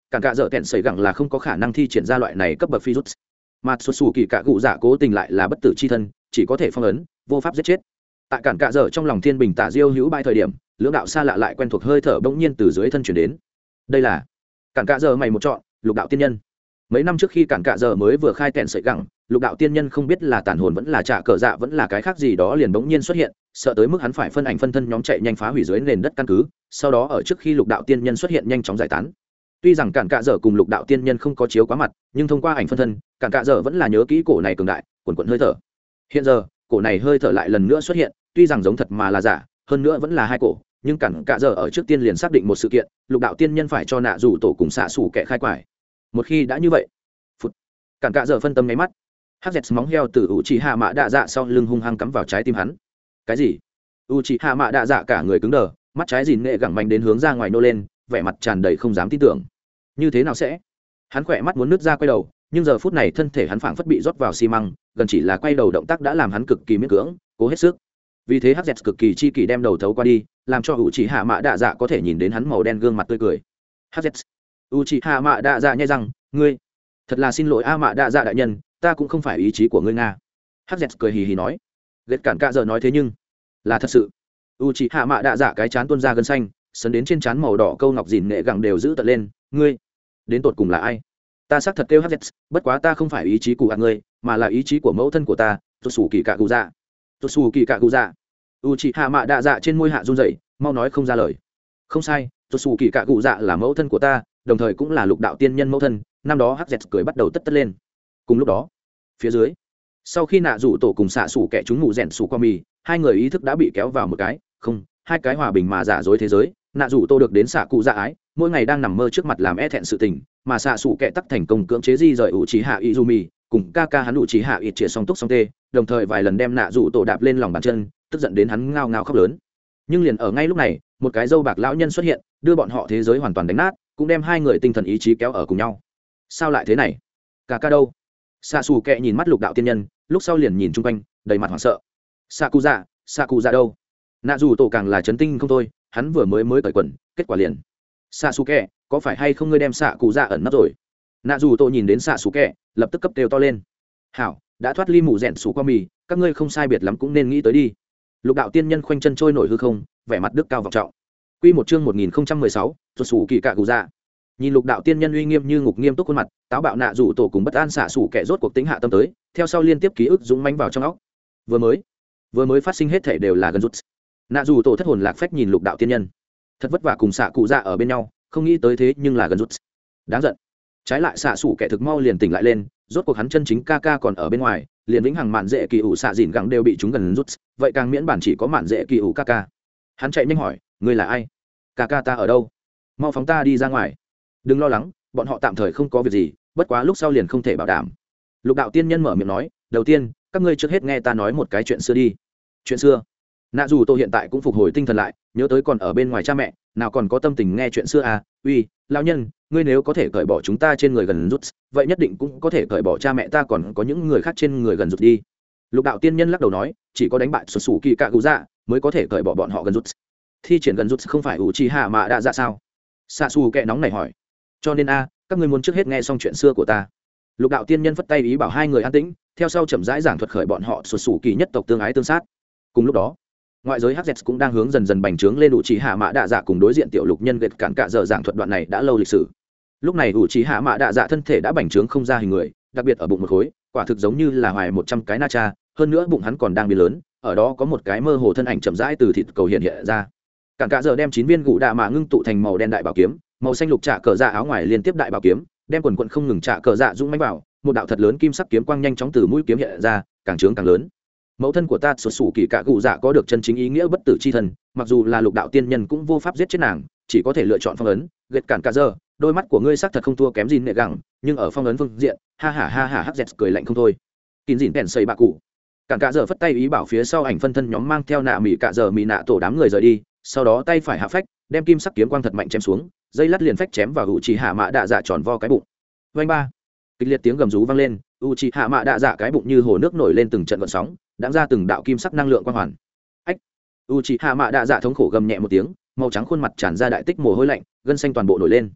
cản cạ dở tẹn sẩy gẳng là không có khả năng thi triển ra loại này cấp bậc virus, mà xuất xù kỳ cạ cụ dạ cố tình lại là bất tử c h i thân, chỉ có thể phong ấn vô pháp giết chết. Tại cản cạ dở trong lòng thiên bình tả diêu hữu bại thời điểm, lưỡng đạo xa lạ lại quen thuộc hơi thở bỗng nhiên từ dưới thân chuyển đến. Đây là cản cạ dở mày một chọn, lục đạo tiên nhân. Mấy năm trước khi cản cạ dở mới vừa khai tẹn sợi gẳng, lục đạo tiên nhân không biết là tàn hồn vẫn là trả cờ dạ vẫn là cái khác gì đó liền bỗng nhiên xuất hiện, sợ tới mức hắn phải phân ảnh phân thân nhóm chạy nhanh phá hủy dưới nền đất căn cứ, sau đó ở trước khi lục đạo tiên nhân xuất hiện nhanh chóng giải tán. Tuy rằng cản cạ dở cùng lục đạo tiên nhân không có chiếu quá mặt, nhưng thông qua ảnh phân thân, cản cạ dở vẫn là nhớ kỹ cổ này cường đại quần quần hơi thở. Hiện giờ cổ này hơi thở lại lần nữa xuất hiện, tuy rằng giống thật mà là giả, hơn nữa vẫn là hai cổ, nhưng cản cạ dở ở trước tiên liền xác định một sự kiện, lục đạo tiên nhân phải cho nạ rủ tổ cùng xạ xủ kẻ khai quải. Một khi đã như vậy, phút cản cạ dở phân tâm nháy mắt, hắc dẹt móng heo từ u chỉ hạ mạ đạ dạ sau lưng hung hăng cắm vào trái tim hắn. Cái gì? U chỉ hạ mạ đạ dạ cả người cứng đờ, mắt trái dìn nghệ gẳng mạnh đến hướng ra ngoài nô lên, vẻ mặt tràn đầy không dám tin tưởng. Như thế nào sẽ? Hắn khỏe mắt muốn nứt ra quay đầu, nhưng giờ phút này thân thể hắn phảng phất bị rót vào xi măng, gần chỉ là quay đầu động tác đã làm hắn cực kỳ miễn cưỡng, cố hết sức. Vì thế hắc dẹt cực kỳ chi kỳ đem đầu thấu qua đi, làm cho u chỉ hạ mạ đạ dạ có thể nhìn đến hắn màu đen gương mặt tươi cười. Hắc dẹt, u chỉ hạ mạ đạ dạ nhếch răng, ngươi thật là xin lỗi a mạ đạ dạ đại nhân, ta cũng không phải ý chí của ngươi nga. Hắc dẹt cười hì hì nói. Ghét cản cạ giờ nói thế nhưng là thật sự. U chỉ hạ mạ đạ dạ cái chán tuôn ra gân xanh, sấn đến trên trán màu đỏ câu ngọc dìn nghệ gẳng đều giữ tận lên. Ngươi đến tột cùng là ai? Ta xác thật kêu Hắc dẹt, bất quá ta không phải ý chí của ngươi, mà là ý chí của mẫu thân của ta, tôi sủ kỳ cạ cụ dạ. Tôi sủ kỳ cạ cụ dạ. U chỉ hạ mạ đạ dạ trên môi hạ run rẩy, mau nói không ra lời. Không sai, tôi sủ kỳ cạ cụ dạ là mẫu thân của ta, đồng thời cũng là lục đạo tiên nhân mẫu thân. Năm đó Hắc dẹt cười bắt đầu tất tất lên. Cùng lúc đó, phía dưới, sau khi nạ rủ tổ cùng xạ xủ kẻ chúng mù rèn xù qua mì, hai người ý thức đã bị kéo vào một cái không hai cái hòa bình mà giả dối thế giới. Nạ rủ tổ được đến xạ cụ dạ ái, mỗi ngày đang nằm mơ trước mặt làm e thẹn sự tình, mà xạ xủ kẻ tắc thành công cưỡng chế di rời ủ trí hạ izumi cùng ca ca hắn ủ trí hạ ít chĩa song túc song tê, đồng thời vài lần đem nạ rủ tổ đạp lên lòng bàn chân, tức giận đến hắn ngao ngao khóc lớn. Nhưng liền ở ngay lúc này, một cái dâu bạc lão nhân xuất hiện, đưa bọn họ thế giới hoàn toàn đánh nát, cũng đem hai người tinh thần ý chí kéo ở cùng nhau. Sao lại thế này? Ca ca đâu? Xạ xù kẹ nhìn mắt lục đạo tiên nhân, lúc sau liền nhìn chung quanh, đầy mặt hoảng sợ. Xạ cụ dạ, xạ cụ dạ đâu? Nạ dù tổ càng là chấn tinh không thôi, hắn vừa mới mới cởi quần, kết quả liền. Xạ xù kẹ, có phải hay không ngươi đem xạ cụ dạ ẩn nấp rồi? Nạ dù tổ nhìn đến xạ xù kẹ, lập tức cấp kêu to lên. Hảo, đã thoát ly mù rèn xù qua mì, các ngươi không sai biệt lắm cũng nên nghĩ tới đi. Lục đạo tiên nhân khoanh chân trôi nổi hư không, vẻ mặt đức cao vọng trọng. Quy một chương một nghìn không trăm mười sáu, tuột sủ kỳ cạ cụ dạ. Nhìn lục đạo tiên nhân uy nghiêm như ngục nghiêm túc khuôn mặt, táo bạo nạ rủ tổ cùng bất an xạ sủ kẻ rốt cuộc tính hạ tâm tới, theo sau liên tiếp ký ức dũng mãnh vào trong óc. Vừa mới, vừa mới phát sinh hết thể đều là gần rút. Nạ rủ tổ thất hồn lạc phách nhìn lục đạo tiên nhân, thật vất vả cùng xạ cụ dạ ở bên nhau, không nghĩ tới thế nhưng là gần rút. Đáng giận. Trái lại xạ sủ kẻ thực mau liền tỉnh lại lên, rốt cuộc hắn chân chính ca ca còn ở bên ngoài, liền vĩnh hằng mạn dễ kỳ ủ xạ dìn gẳng đều bị chúng gần rút, vậy càng miễn bản chỉ có mạn dễ kỳ ủ ca ca. Hắn chạy nhanh hỏi, ngươi là ai? Ca ca ta ở đâu? Mau phóng ta đi ra ngoài. Đừng lo lắng, bọn họ tạm thời không có việc gì, bất quá lúc sau liền không thể bảo đảm. Lục đạo tiên nhân mở miệng nói, đầu tiên các ngươi trước hết nghe ta nói một cái chuyện xưa đi. Chuyện xưa? Nạ dù tôi hiện tại cũng phục hồi tinh thần lại, nhớ tới còn ở bên ngoài cha mẹ, nào còn có tâm tình nghe chuyện xưa à? Uy, lão nhân, ngươi nếu có thể cởi bỏ chúng ta trên người gần rút, vậy nhất định cũng có thể cởi bỏ cha mẹ ta còn có những người khác trên người gần rút đi. Lục đạo tiên nhân lắc đầu nói, chỉ có đánh bại xuất xù kỳ cạ cụ dạ mới có thể cởi bỏ bọn họ gần rút. Thi triển gần rút không phải ủ trì hạ mạ đã dạ sao? Xạ xù kệ nóng này hỏi. Cho nên a các ngươi muốn trước hết nghe xong chuyện xưa của ta. Lục đạo tiên nhân phất tay ý bảo hai người an tĩnh, theo sau chậm rãi giảng thuật khởi bọn họ xuất xù kỳ nhất tộc tương ái tương sát. Cùng lúc đó, ngoại giới hz cũng đang hướng dần dần bành trướng lên ủ trì hạ mạ đạ dạ cùng đối diện tiểu lục nhân gệt cản cả giờ giảng thuật đoạn này đã lâu lịch sử. Lúc này ủ trì hạ mạ đạ dạ thân thể đã bành trướng không ra hình người, đặc biệt ở bụng một khối, quả thực giống như là hoài một trăm cái na cha, hơn nữa bụng hắn còn đang biến lớn, ở đó có một cái mơ hồ thân ảnh chậm rãi từ thịt cầu hiện hiện ra. Cản cả giờ đem chín viên gụ đạ mạ ngưng tụ thành màu đen đại bảo kiếm, màu xanh lục trả cờ dạ áo ngoài liên tiếp đại bảo kiếm, đem quần quần không ngừng trả cờ dạ dũng mãnh vào, một đạo thật lớn kim sắc kiếm quang nhanh chóng từ mũi kiếm hiện ra, càng trướng càng lớn. Mẫu thân của ta xuất xù kỳ cạ cụ dạ có được chân chính ý nghĩa bất tử chi thần, mặc dù là lục đạo tiên nhân cũng vô pháp giết chết nàng, chỉ có thể lựa chọn phong ấn. Gệt cản cả giờ, đôi mắt của ngươi xác thật không thua kém gì nệ gẳng, nhưng ở phong ấn phương diện, ha ha ha ha hắc dẹt cười lạnh không thôi. Kín dỉn bèn xây bạ cụ. Cản cả giờ phất tay ý bảo phía sau ảnh phân thân nhóm mang theo nạ mỉ cả giờ mỉ nạ tổ đám người rời đi, sau đó tay phải hạ phách, đem kim sắc kiếm quang thật mạnh chém xuống, dây lát liền phách chém vào u trì hạ mạ đạ dạ tròn vo cái bụng. Vành ba, kịch liệt tiếng gầm rú vang lên, u trì hạ mạ đạ dạ cái bụng như hồ nước nổi lên từng trận gợn sóng, đãng ra từng đạo kim sắc năng lượng quang hoàn. Ách! U trì hạ mạ đạ dạ thống khổ gầm nhẹ một tiếng, màu trắng khuôn mặt tràn ra đại tích mồ hôi lạnh, gân xanh toàn bộ nổi lên.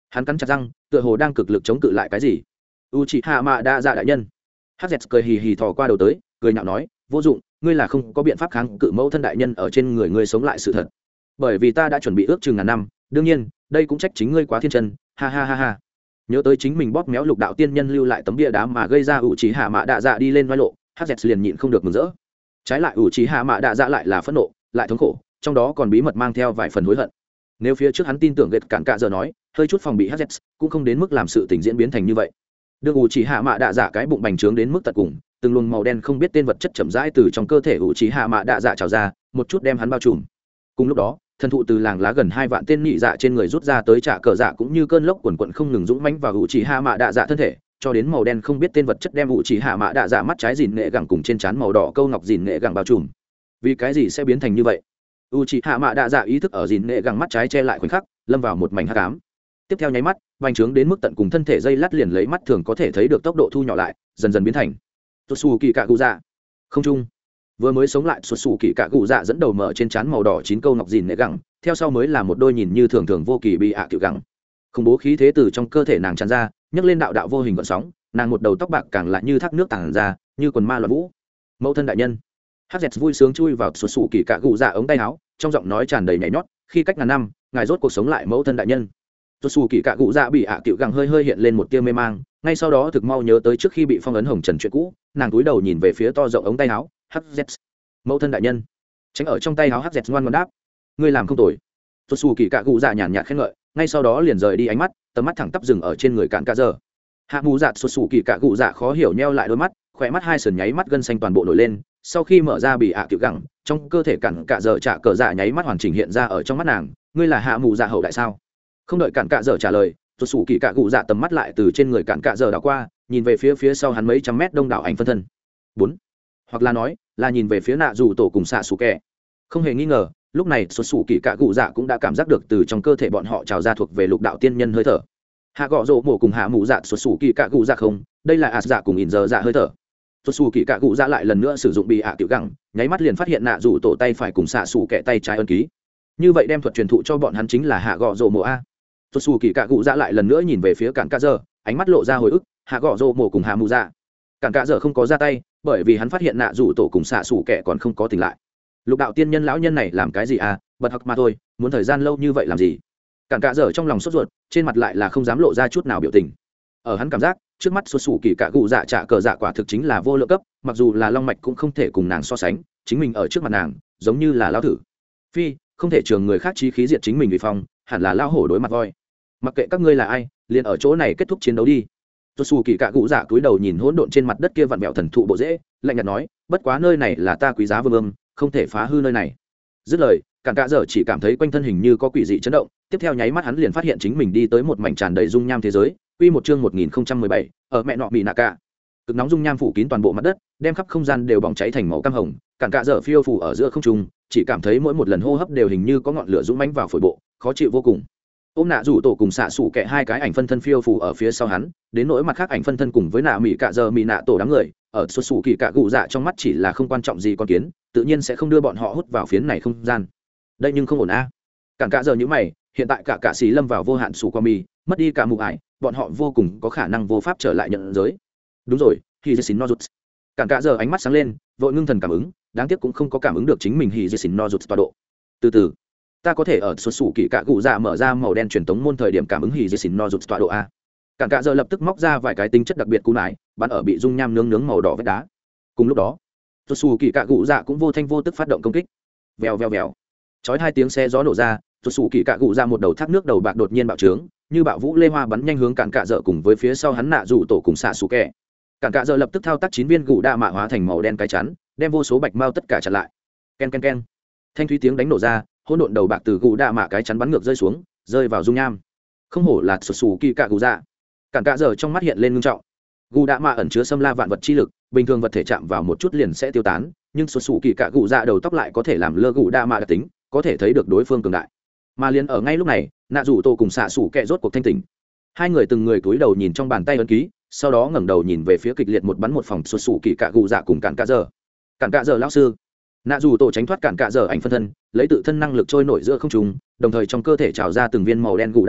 hắn cắn chặt răng tựa hồ đang cực lực chống cự lại cái gì. U chị hạ mạ đa dạ đại nhân. Hz cười hì hì thò qua đầu tới cười nhạo nói vô dụng, ngươi là không có biện pháp kháng cự mẫu thân đại nhân ở trên người ngươi sống lại sự thật, bởi vì ta đã chuẩn bị ước chừng ngàn năm. Đương nhiên đây cũng trách chính ngươi quá thiên chân, ha ha ha ha. Nhớ tới chính mình bóp méo lục đạo tiên nhân lưu lại tấm bia đá mà gây ra ủ trí hạ mạ đạ dạ đi lên vai lộ, Hz liền nhịn không được mừng rỡ. Trái lại ủ trí hạ mạ đạ dạ lại là phẫn nộ lại thống khổ, trong đó còn bí mật mang theo vài phần hối hận. Nếu phía trước hắn tin tưởng gệt cản cạ giờ nói hơi chút phòng bị Hz cũng không đến mức làm sự tình diễn biến thành như vậy. Được ủ trí hạ mạ đạ dạ cái bụng bành trướng đến mức tận cùng, từng luồng màu đen không biết tên vật chất chậm rãi từ trong cơ thể ủ trí hạ mạ đạ dạ trào ra, một chút đem hắn bao trùm. Cùng lúc đó thần thụ từ làng lá gần hai vạn tên nhị dạ trên người rút ra tới trả cờ dạ cũng như cơn lốc quần quận không ngừng dũng mãnh vào ủ chỉ hạ mạ đạ dạ thân thể, cho đến màu đen không biết tên vật chất đem ủ chỉ hạ mạ đạ dạ mắt trái dìn nghệ gẳng cùng trên trán màu đỏ câu ngọc dìn nghệ gẳng bao trùm. Vì cái gì sẽ biến thành như vậy? ủ chỉ hạ mạ đạ dạ ý thức ở dìn nghệ gẳng mắt trái che lại khoảnh khắc, lâm vào một mảnh hắc ám. Tiếp theo nháy mắt, bành trướng đến mức tận cùng thân thể dây lát liền lấy mắt thường có thể thấy được tốc độ thu nhỏ lại, dần dần biến thành Totsu kỳ cạ cụ dạ. Không trung vừa mới sống lại xuất xù kỳ cạ cụ dạ dẫn đầu mở trên trán màu đỏ chín câu ngọc dìn nghệ gẳng, theo sau mới là một đôi nhìn như thường thường vô kỳ bị ạ à cựu gẳng. Khủng bố khí thế từ trong cơ thể nàng tràn ra, nhấc lên đạo đạo vô hình gợn sóng, nàng một đầu tóc bạc càng lại như thác nước tản ra, như quần ma loạn vũ. Mẫu thân đại nhân. Hz vui sướng chui vào xuất xù kỳ cạ cụ dạ ống tay áo, trong giọng nói tràn đầy nhảy nhót, khi cách ngàn năm ngài rốt cuộc sống lại mẫu thân đại nhân. Xuất xù kỳ cạ cụ dạ bị ạ à cựu gẳng hơi hơi hiện lên một tia mê mang, ngay sau đó thực mau nhớ tới trước khi bị phong ấn hồng trần chuyện cũ, nàng cúi đầu nhìn về phía to rộng ống tay áo. Hz mẫu thân đại nhân. Tránh ở trong tay áo Hz ngoan ngoãn đáp ngươi làm không tồi. Xuất xù kỳ cạ cụ dạ nhàn nhạt khen ngợi, ngay sau đó liền rời đi ánh mắt, tầm mắt thẳng tắp dừng ở trên người cạn cạ giờ. Hạ mù dạ xuất xù kỳ cạ cụ dạ khó hiểu nheo lại đôi mắt, khỏe mắt hai sườn nháy mắt gân xanh toàn bộ nổi lên, sau khi mở ra bị ạ à cựu gẳng, trong cơ thể cạn cạ giờ trả cờ dạ nháy mắt hoàn chỉnh hiện ra ở trong mắt nàng. Ngươi là hạ mù dạ hậu đại sao? Không đợi cạn cạ giờ trả lời, xuất xù kỳ cạ cụ dạ tầm mắt lại từ trên người cạn cạ giờ đảo qua, nhìn về phía phía sau hắn mấy trăm mét đông đảo ảnh phân thân. Bốn, hoặc là nói là nhìn về phía nạ dù tổ cùng xạ xù kẹ. Không hề nghi ngờ, lúc này xuất xù kỳ cạ cụ dạ cũng đã cảm giác được từ trong cơ thể bọn họ trào ra thuộc về lục đạo tiên nhân hơi thở. Hạ gọ rộ mổ cùng hạ mù dạ xuất xù kỳ cạ cụ dạ không, đây là ạt dạ cùng ỉn giờ dạ hơi thở. Xuất xù kỳ cạ cụ dạ lại lần nữa sử dụng bị ạ tiểu gẳng, nháy mắt liền phát hiện nạ dù tổ tay phải cùng xạ xù kẹ tay trái ân ký. Như vậy đem thuật truyền thụ cho bọn hắn chính là hạ gọ rộ mổ a. Xuất xù kỳ cạ cụ dạ lại lần nữa nhìn về phía cản cạ giờ, ánh mắt lộ ra hồi ức. Hạ gọ rộ mổ cùng hạ mù dạ. Cản cạ giờ không có ra tay, bởi vì hắn phát hiện nạ dù tổ cùng xạ xù kẹ còn không có tỉnh lại. Lục đạo tiên nhân lão nhân này làm cái gì à, bật học mà thôi, muốn thời gian lâu như vậy làm gì? Cản cạ dở trong lòng sốt ruột, trên mặt lại là không dám lộ ra chút nào biểu tình. Ở hắn cảm giác trước mắt xuất xù kỳ cạ cụ dạ trả cờ dạ quả thực chính là vô lượng cấp, mặc dù là long mạch cũng không thể cùng nàng so sánh, chính mình ở trước mặt nàng giống như là lao thử. Phi không thể trường người khác chí khí diệt chính mình vì phong, hẳn là lao hổ đối mặt voi. Mặc kệ các ngươi là ai, liền ở chỗ này kết thúc chiến đấu đi. Xuất xù kỳ cạ cụ dạ cúi đầu nhìn hỗn độn trên mặt đất kia vặn vẹo thần thụ bộ rễ, lạnh nhạt nói, bất quá nơi này là ta quý giá vương ương, không thể phá hư nơi này. Dứt lời, cản cạ dở chỉ cảm thấy quanh thân hình như có quỷ dị chấn động, tiếp theo nháy mắt hắn liền phát hiện chính mình đi tới một mảnh tràn đầy dung nham thế giới. Quy một chương một nghìn không trăm mười bảy, ở mẹ nọ bị nạ cả. Cực nóng dung nham phủ kín toàn bộ mặt đất, đem khắp không gian đều bỏng cháy thành màu cam hồng, cản cạ dở phiêu phù ở giữa không trung, chỉ cảm thấy mỗi một lần hô hấp đều hình như có ngọn lửa dũng mãnh vào phổi bộ, khó chịu vô cùng. Ôm nạ rủ tổ cùng xạ sủ kẹ hai cái ảnh phân thân phiêu phù ở phía sau hắn, đến nỗi mặt khác ảnh phân thân cùng với nạ mỹ cạ dở mỹ nạ tổ đám người, ở xuất xù kỳ cạ cụ dạ trong mắt chỉ là không quan trọng gì con kiến, tự nhiên sẽ không đưa bọn họ hút vào phiến này không gian. Đây nhưng không ổn a. À. Cản cạ giờ như mày, hiện tại cả cả xì lâm vào vô hạn sủ qua mì, mất đi cả mụ ải, bọn họ vô cùng có khả năng vô pháp trở lại nhận giới. Đúng rồi, hì dì xỉn no rụt. Cản cạ giờ ánh mắt sáng lên, vội ngưng thần cảm ứng, đáng tiếc cũng không có cảm ứng được chính mình hì dì xỉn no rụt tọa độ. Từ từ, ta có thể ở xuất xù kỳ cạ cụ dạ mở ra màu đen truyền tống môn thời điểm cảm ứng hì dì xỉn no rụt tọa độ a. Cản cạ giờ lập tức móc ra vài cái tính chất đặc biệt cú nải, bắn ở bị dung nham nướng nướng màu đỏ vết đá. Cùng lúc đó, xuất xù kỳ cạ cụ dạ cũng vô thanh vô tức phát động công kích. Vèo vèo vèo, chói hai tiếng xe gió nổ ra, xuất xù kỳ cạ cụ dạ một đầu thác nước đầu bạc đột nhiên bạo trướng, như bạo vũ lê hoa bắn nhanh hướng cản cạ dợ cùng với phía sau hắn nạ rủ tổ cùng xạ xù kẹ. Cản cạ dợ lập tức thao tác chín viên gù đa mạ hóa thành màu đen cái chắn, đem vô số bạch mao tất cả chặn lại. Ken ken ken, thanh thúy tiếng đánh nổ ra, hỗn độn đầu bạc từ gù đa mạ cái chắn bắn ngược rơi xuống, rơi vào dung nham. Không hổ là xuất xù kỳ cạ cụ dạ. Cản cạ dợ trong mắt hiện lên ngưng trọng. Gù đa mạ ẩn chứa xâm la vạn vật chi lực, bình thường vật thể chạm vào một chút liền sẽ tiêu tán, nhưng xuất xù kỳ cạ cụ dạ đầu tóc lại có thể làm lơ gù đa mạ đặc tính, có thể thấy được đối phương cường đại. Mà liền ở ngay lúc này, nạ rủ tổ cùng xạ xủ kẹ rốt cuộc thanh tỉnh. Hai người từng người cúi đầu nhìn trong bàn tay ấn ký, sau đó ngẩng đầu nhìn về phía kịch liệt một bắn một phòng xuất xù kỳ cạ cụ dạ cùng cản cạ giờ. Cản cạ giờ lão sư. Nạ rủ tổ tránh thoát cản cạ giờ ảnh phân thân, lấy tự thân năng lực trôi nổi giữa không trung, đồng thời trong cơ thể trào ra từng viên màu đen gù đa mạ,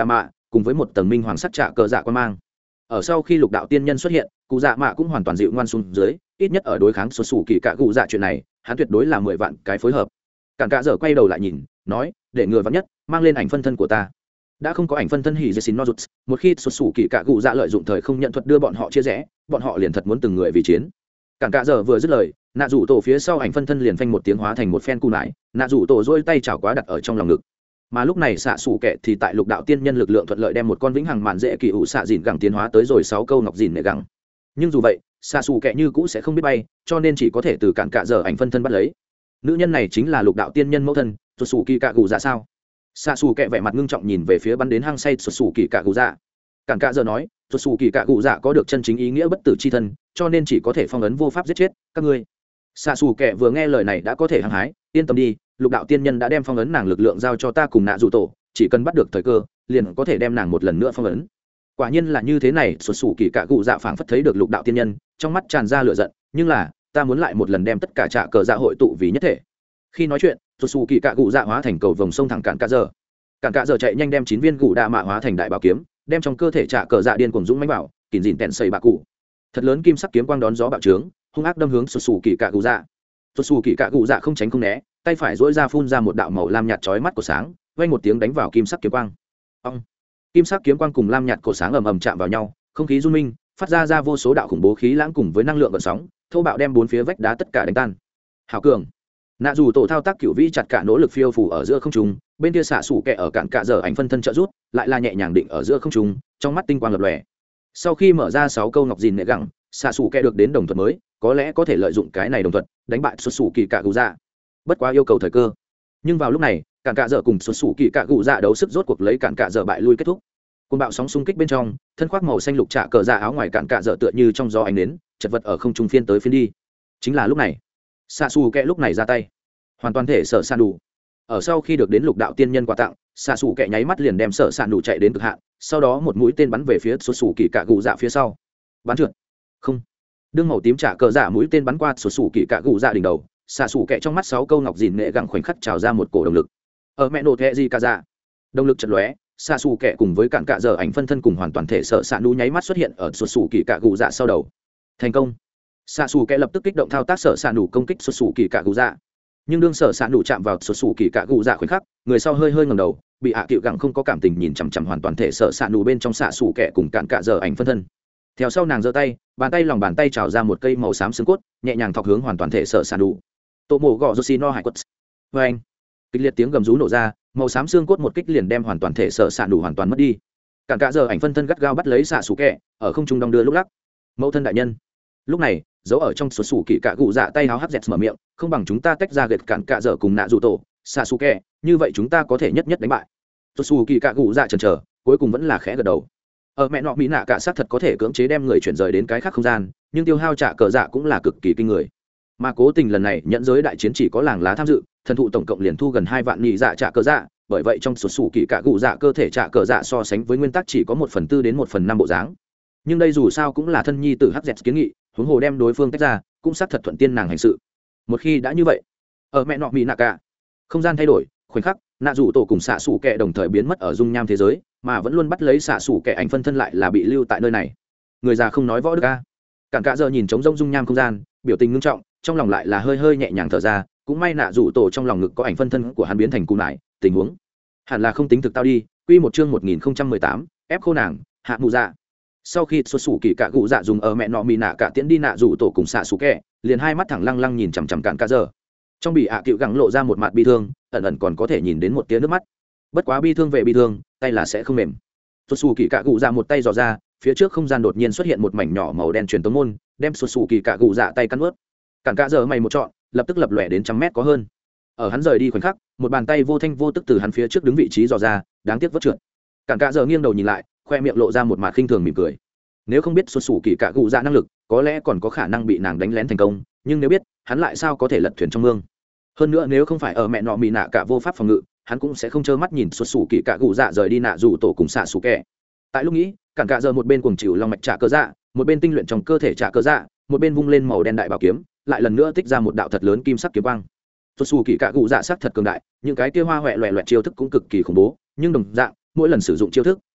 cùng với một tầng minh hoàng sắc trạ cờ dạ quan mang. Ở sau khi lục đạo tiên nhân xuất hiện, cụ dạ mạ cũng hoàn toàn dịu ngoan xuống dưới, ít nhất ở đối kháng xuất xù kỳ cạ cụ dạ chuyện này hắn tuyệt đối là mười vạn cái phối hợp. Cản Cạ Dở quay đầu lại nhìn, nói, để ngừa vắn nhất, mang lên ảnh phân thân của ta. Đã không có ảnh phân thân hỉ dê xin no rụt, một khi xuất xù kỳ cạ cụ dạ lợi dụng thời không nhận thuật đưa bọn họ chia rẽ, bọn họ liền thật muốn từng người vì chiến. Cản Cạ Dở vừa dứt lời, nạ rủ tổ phía sau ảnh phân thân liền phanh một tiếng hóa thành một phen cù nải, nạ rủ tổ dôi tay chảo quá đặt ở trong lòng ngực. Mà lúc này xạ xù kẹ thì tại lục đạo tiên nhân lực lượng thuận lợi đem một con vĩnh hằng mạn dễ kỳ ủ xạ dìn gẳng tiến hóa tới rồi sáu câu ngọc dìn nệ gẳng. Nhưng dù vậy xạ xù kẹ như cũ sẽ không biết bay, cho nên chỉ có thể từ Cản Cạ Dở ảnh phân thân bắt lấy. Nữ nhân này chính là lục đạo tiên nhân mẫu thân xuất xù kỳ cạ cụ dạ sao? Xạ xù kẹ vẻ mặt ngưng trọng nhìn về phía bắn đến hang say xuất xù kỳ cạ cụ dạ. Cản Cạ Dở nói, xuất xù kỳ cạ cụ dạ có được chân chính ý nghĩa bất tử chi thân, cho nên chỉ có thể phong ấn vô pháp giết chết các ngươi. Xạ xù kẹ vừa nghe lời này đã có thể hăng hái, yên tâm đi, lục đạo tiên nhân đã đem phong ấn nàng lực lượng giao cho ta cùng nạ dù tổ, chỉ cần bắt được thời cơ liền có thể đem nàng một lần nữa phong ấn. Quả nhiên là như thế này. Xuất xù kỳ cạ cụ dạ phảng phất thấy được lục đạo tiên nhân, trong mắt tràn ra lửa giận, nhưng là ta muốn lại một lần đem tất cả trạ cờ dạ hội tụ vì nhất thể. Khi nói chuyện, xuất xù kỳ cạ cụ dạ hóa thành cầu vồng sông thẳng Cản Cạ Dở. Cản Cạ Dở chạy nhanh đem chín viên gù đạ mạ hóa thành đại bảo kiếm, đem trong cơ thể trạ cờ dạ điên cuồng dũng mãnh bảo kìm dìn tẹn xây bạ cụ. Thật lớn kim sắc kiếm quang đón gió bạo trướng, hung ác đâm hướng xuất xù kỳ cạ cụ dạ. Xuất xù kỳ cạ cụ dạ không tránh không né, tay phải dỗi ra phun ra một đạo màu lam nhạt chói mắt của sáng, vang một tiếng đánh vào kim sắc kiếm quang. Ông! Kim sắc kiếm quang cùng lam nhạt cổ sáng ầm ầm chạm vào nhau, không khí rung minh, phát ra ra vô số đạo khủng bố khí lãng cùng với năng lượng gợn sóng, thô bạo đem bốn phía vách đá tất cả đánh tan. Hảo cường! Nạ dù tổ thao tác cửu vĩ chặt cả nỗ lực phiêu phù ở giữa không trung, bên kia xạ sủ kẹ ở Cản Cạ Dở ảnh phân thân trợ rút, lại là nhẹ nhàng định ở giữa không trung, trong mắt tinh quang lập lòe. Sau khi mở ra sáu câu ngọc dìn nệ gẳng, xạ sủ kẹ được đến đồng thuật mới, có lẽ có thể lợi dụng cái này đồng thuật đánh bại xuất xù kỳ cạ cụ dạ. Bất quá yêu cầu thời cơ. Nhưng vào lúc này Cản Cạ Dở cùng xuất xù kỳ cạ cụ dạ đấu sức rốt cuộc lấy Cản Cạ Dở bại lui kết thúc. Cơn bạo sóng xung kích bên trong, thân khoác màu xanh lục trạ cờ dạ áo ngoài Cản Cạ Dở tựa như trong gió ánh nến, chật vật ở không trung phiên tới phiên đi. Chính là lúc này xạ xù kẹ lúc này ra tay, hoàn toàn thể sở san đủ. Ở sau khi được đến lục đạo tiên nhân quà tặng, xạ xù kẹ nháy mắt liền đem sở san đủ chạy đến cực hạn, sau đó một mũi tên bắn về phía xuất xù kỳ cạ cụ dạ phía sau. Bắn trượt. Không. Đương màu tím trả cờ dạ mũi tên bắn qua sổ sủ kỳ cạ cụ dạ đỉnh đầu, xạ xù kẹ trong mắt sáu câu ngọc dìn nghệ gẳng khoảnh khắc trào ra một cổ động lực. Ở mẹ nổ thẹ gì cả dạ, động lực chật lóe, xạ xù kẹ cùng với Cản Cạ Dở ảnh phân thân cùng hoàn toàn thể sợ xạ nú nháy mắt xuất hiện ở sổ sủ kỳ cạ cụ dạ sau đầu. Thành công. Xạ xù kẹ lập tức kích động thao tác sở xạ nú công kích sổ sủ kỳ cạ cụ dạ. Nhưng đương sở xạ nú chạm vào sổ sủ kỳ cạ cụ dạ khoảnh khắc, người sau hơi hơi ngẩng đầu, bị hạ à cựu gẳng không có cảm tình nhìn chằm chằm hoàn toàn thể sở xạ nú bên trong xạ xù kẹ cùng Cản Cạ Dở ảnh phân thân. Theo sau nàng giơ tay, bàn tay lòng bàn tay trào ra một cây màu xám xương cốt, nhẹ nhàng thọc hướng hoàn toàn thể sở sàn đủ. Tô mổ gọ Yoshi no hải quật. Với anh, kịch liệt tiếng gầm rú nổ ra, màu xám xương cốt một kích liền đem hoàn toàn thể sở sàn đủ hoàn toàn mất đi. Cản Cạ Dở ảnh phân thân gắt gao bắt lấy xạ sủ kẹ, ở không trung đong đưa lúc lắc. Mẫu thân đại nhân. Lúc này, giấu ở trong sổ sủ kỳ cạ cụ dạ tay háo hắt dẹt mở miệng, không bằng chúng ta tách ra gệt Cản Cạ Dở cùng nạ dù tổ, xạ sủ kẹ, như vậy chúng ta có thể nhất nhất đánh bại. Sổ sủ kỳ cạ cụ dạ chần chờ, cuối cùng vẫn là khẽ gật đầu. Ở mẹ nọ mỹ nạ cả xác thật có thể cưỡng chế đem người chuyển rời đến cái khác không gian, nhưng tiêu hao trả cờ dạ cũng là cực kỳ kinh người. Mà cố tình lần này nhận giới đại chiến chỉ có làng lá tham dự, thần thụ tổng cộng liền thu gần hai vạn nhị dạ trả cờ dạ, bởi vậy trong sổ sủ kỳ cạ cụ dạ cơ thể trả cờ dạ so sánh với nguyên tắc chỉ có một phần tư đến một phần năm bộ dáng. Nhưng đây dù sao cũng là thân nhi tử hắc dẹt kiến nghị, huống hồ đem đối phương tách ra, cũng xác thật thuận tiên nàng hành sự. Một khi đã như vậy, ở mẹ nọ mỹ nạ cả, không gian thay đổi, khoảnh khắc nạ rủ tổ cùng xạ xủ kẹ đồng thời biến mất ở dung nham thế giới, mà vẫn luôn bắt lấy xạ xủ kẹ ảnh phân thân lại là bị lưu tại nơi này. Người già không nói võ được a. Cản Cạ Dở nhìn trống rông dung nham không gian, biểu tình ngưng trọng, trong lòng lại là hơi hơi nhẹ nhàng thở ra, cũng may nạ rủ tổ trong lòng ngực có ảnh phân thân của hắn biến thành cù nải, tình huống hẳn là không tính thực tao đi. Quy một chương một nghìn không trăm mười tám, ép khô nàng, hạ mù dạ. Sau khi xuất xù kỳ cạ cụ dạ dùng ở mẹ nọ mì nạ cả tiễn đi nạ rủ tổ cùng xạ xủ kẹ, liền hai mắt thẳng lăng lăng nhìn chằm chằm Cản Cạ Dở. Trong bị ạ cựu gắng lộ ra một mặt bi thương, ẩn ẩn còn có thể nhìn đến một tia nước mắt. Bất quá bi thương về bi thương, tay là sẽ không mềm. Xuất xù kỳ cạ cụ dạ một tay dò ra, phía trước không gian đột nhiên xuất hiện một mảnh nhỏ màu đen truyền tống môn, đem xuất xù kỳ cạ cụ dạ tay cắn ướt. Cản Cạ Dở mày một trọn, lập tức lập lòe đến trăm mét có hơn. Ở hắn rời đi khoảnh khắc, một bàn tay vô thanh vô tức từ hắn phía trước đứng vị trí dò ra, đáng tiếc vất trượt. Cản Cạ Dở nghiêng đầu nhìn lại, khoe miệng lộ ra một mặt khinh thường mỉm cười. Nếu không biết xuất xù kỳ cạ cụ dạ năng lực, có lẽ còn có khả năng bị nàng đánh lén thành công, nhưng nếu biết, hắn lại sao có thể lật thuyền trong mương. Hơn nữa nếu không phải ở mẹ nọ mì nạ cả vô pháp phòng ngự, hắn cũng sẽ không trơ mắt nhìn xuất xù kỳ cạ cụ dạ rời đi nạ dù tổ cùng xạ xù kẹ. Tại lúc nghĩ, Cản Cạ Dở một bên cuồng chịu long mạch trả cơ dạ, một bên tinh luyện trong cơ thể trả cơ dạ, một bên vung lên màu đen đại bảo kiếm, lại lần nữa tích ra một đạo thật lớn kim sắc kiếm quang. Xuất xù kỳ cạ cụ dạ sắc thật cường đại, những cái kia hoa hoẹ loẹ loẹt chiêu thức cũng cực kỳ khủng bố, nhưng đồng dạng mỗi lần sử dụng chiêu thức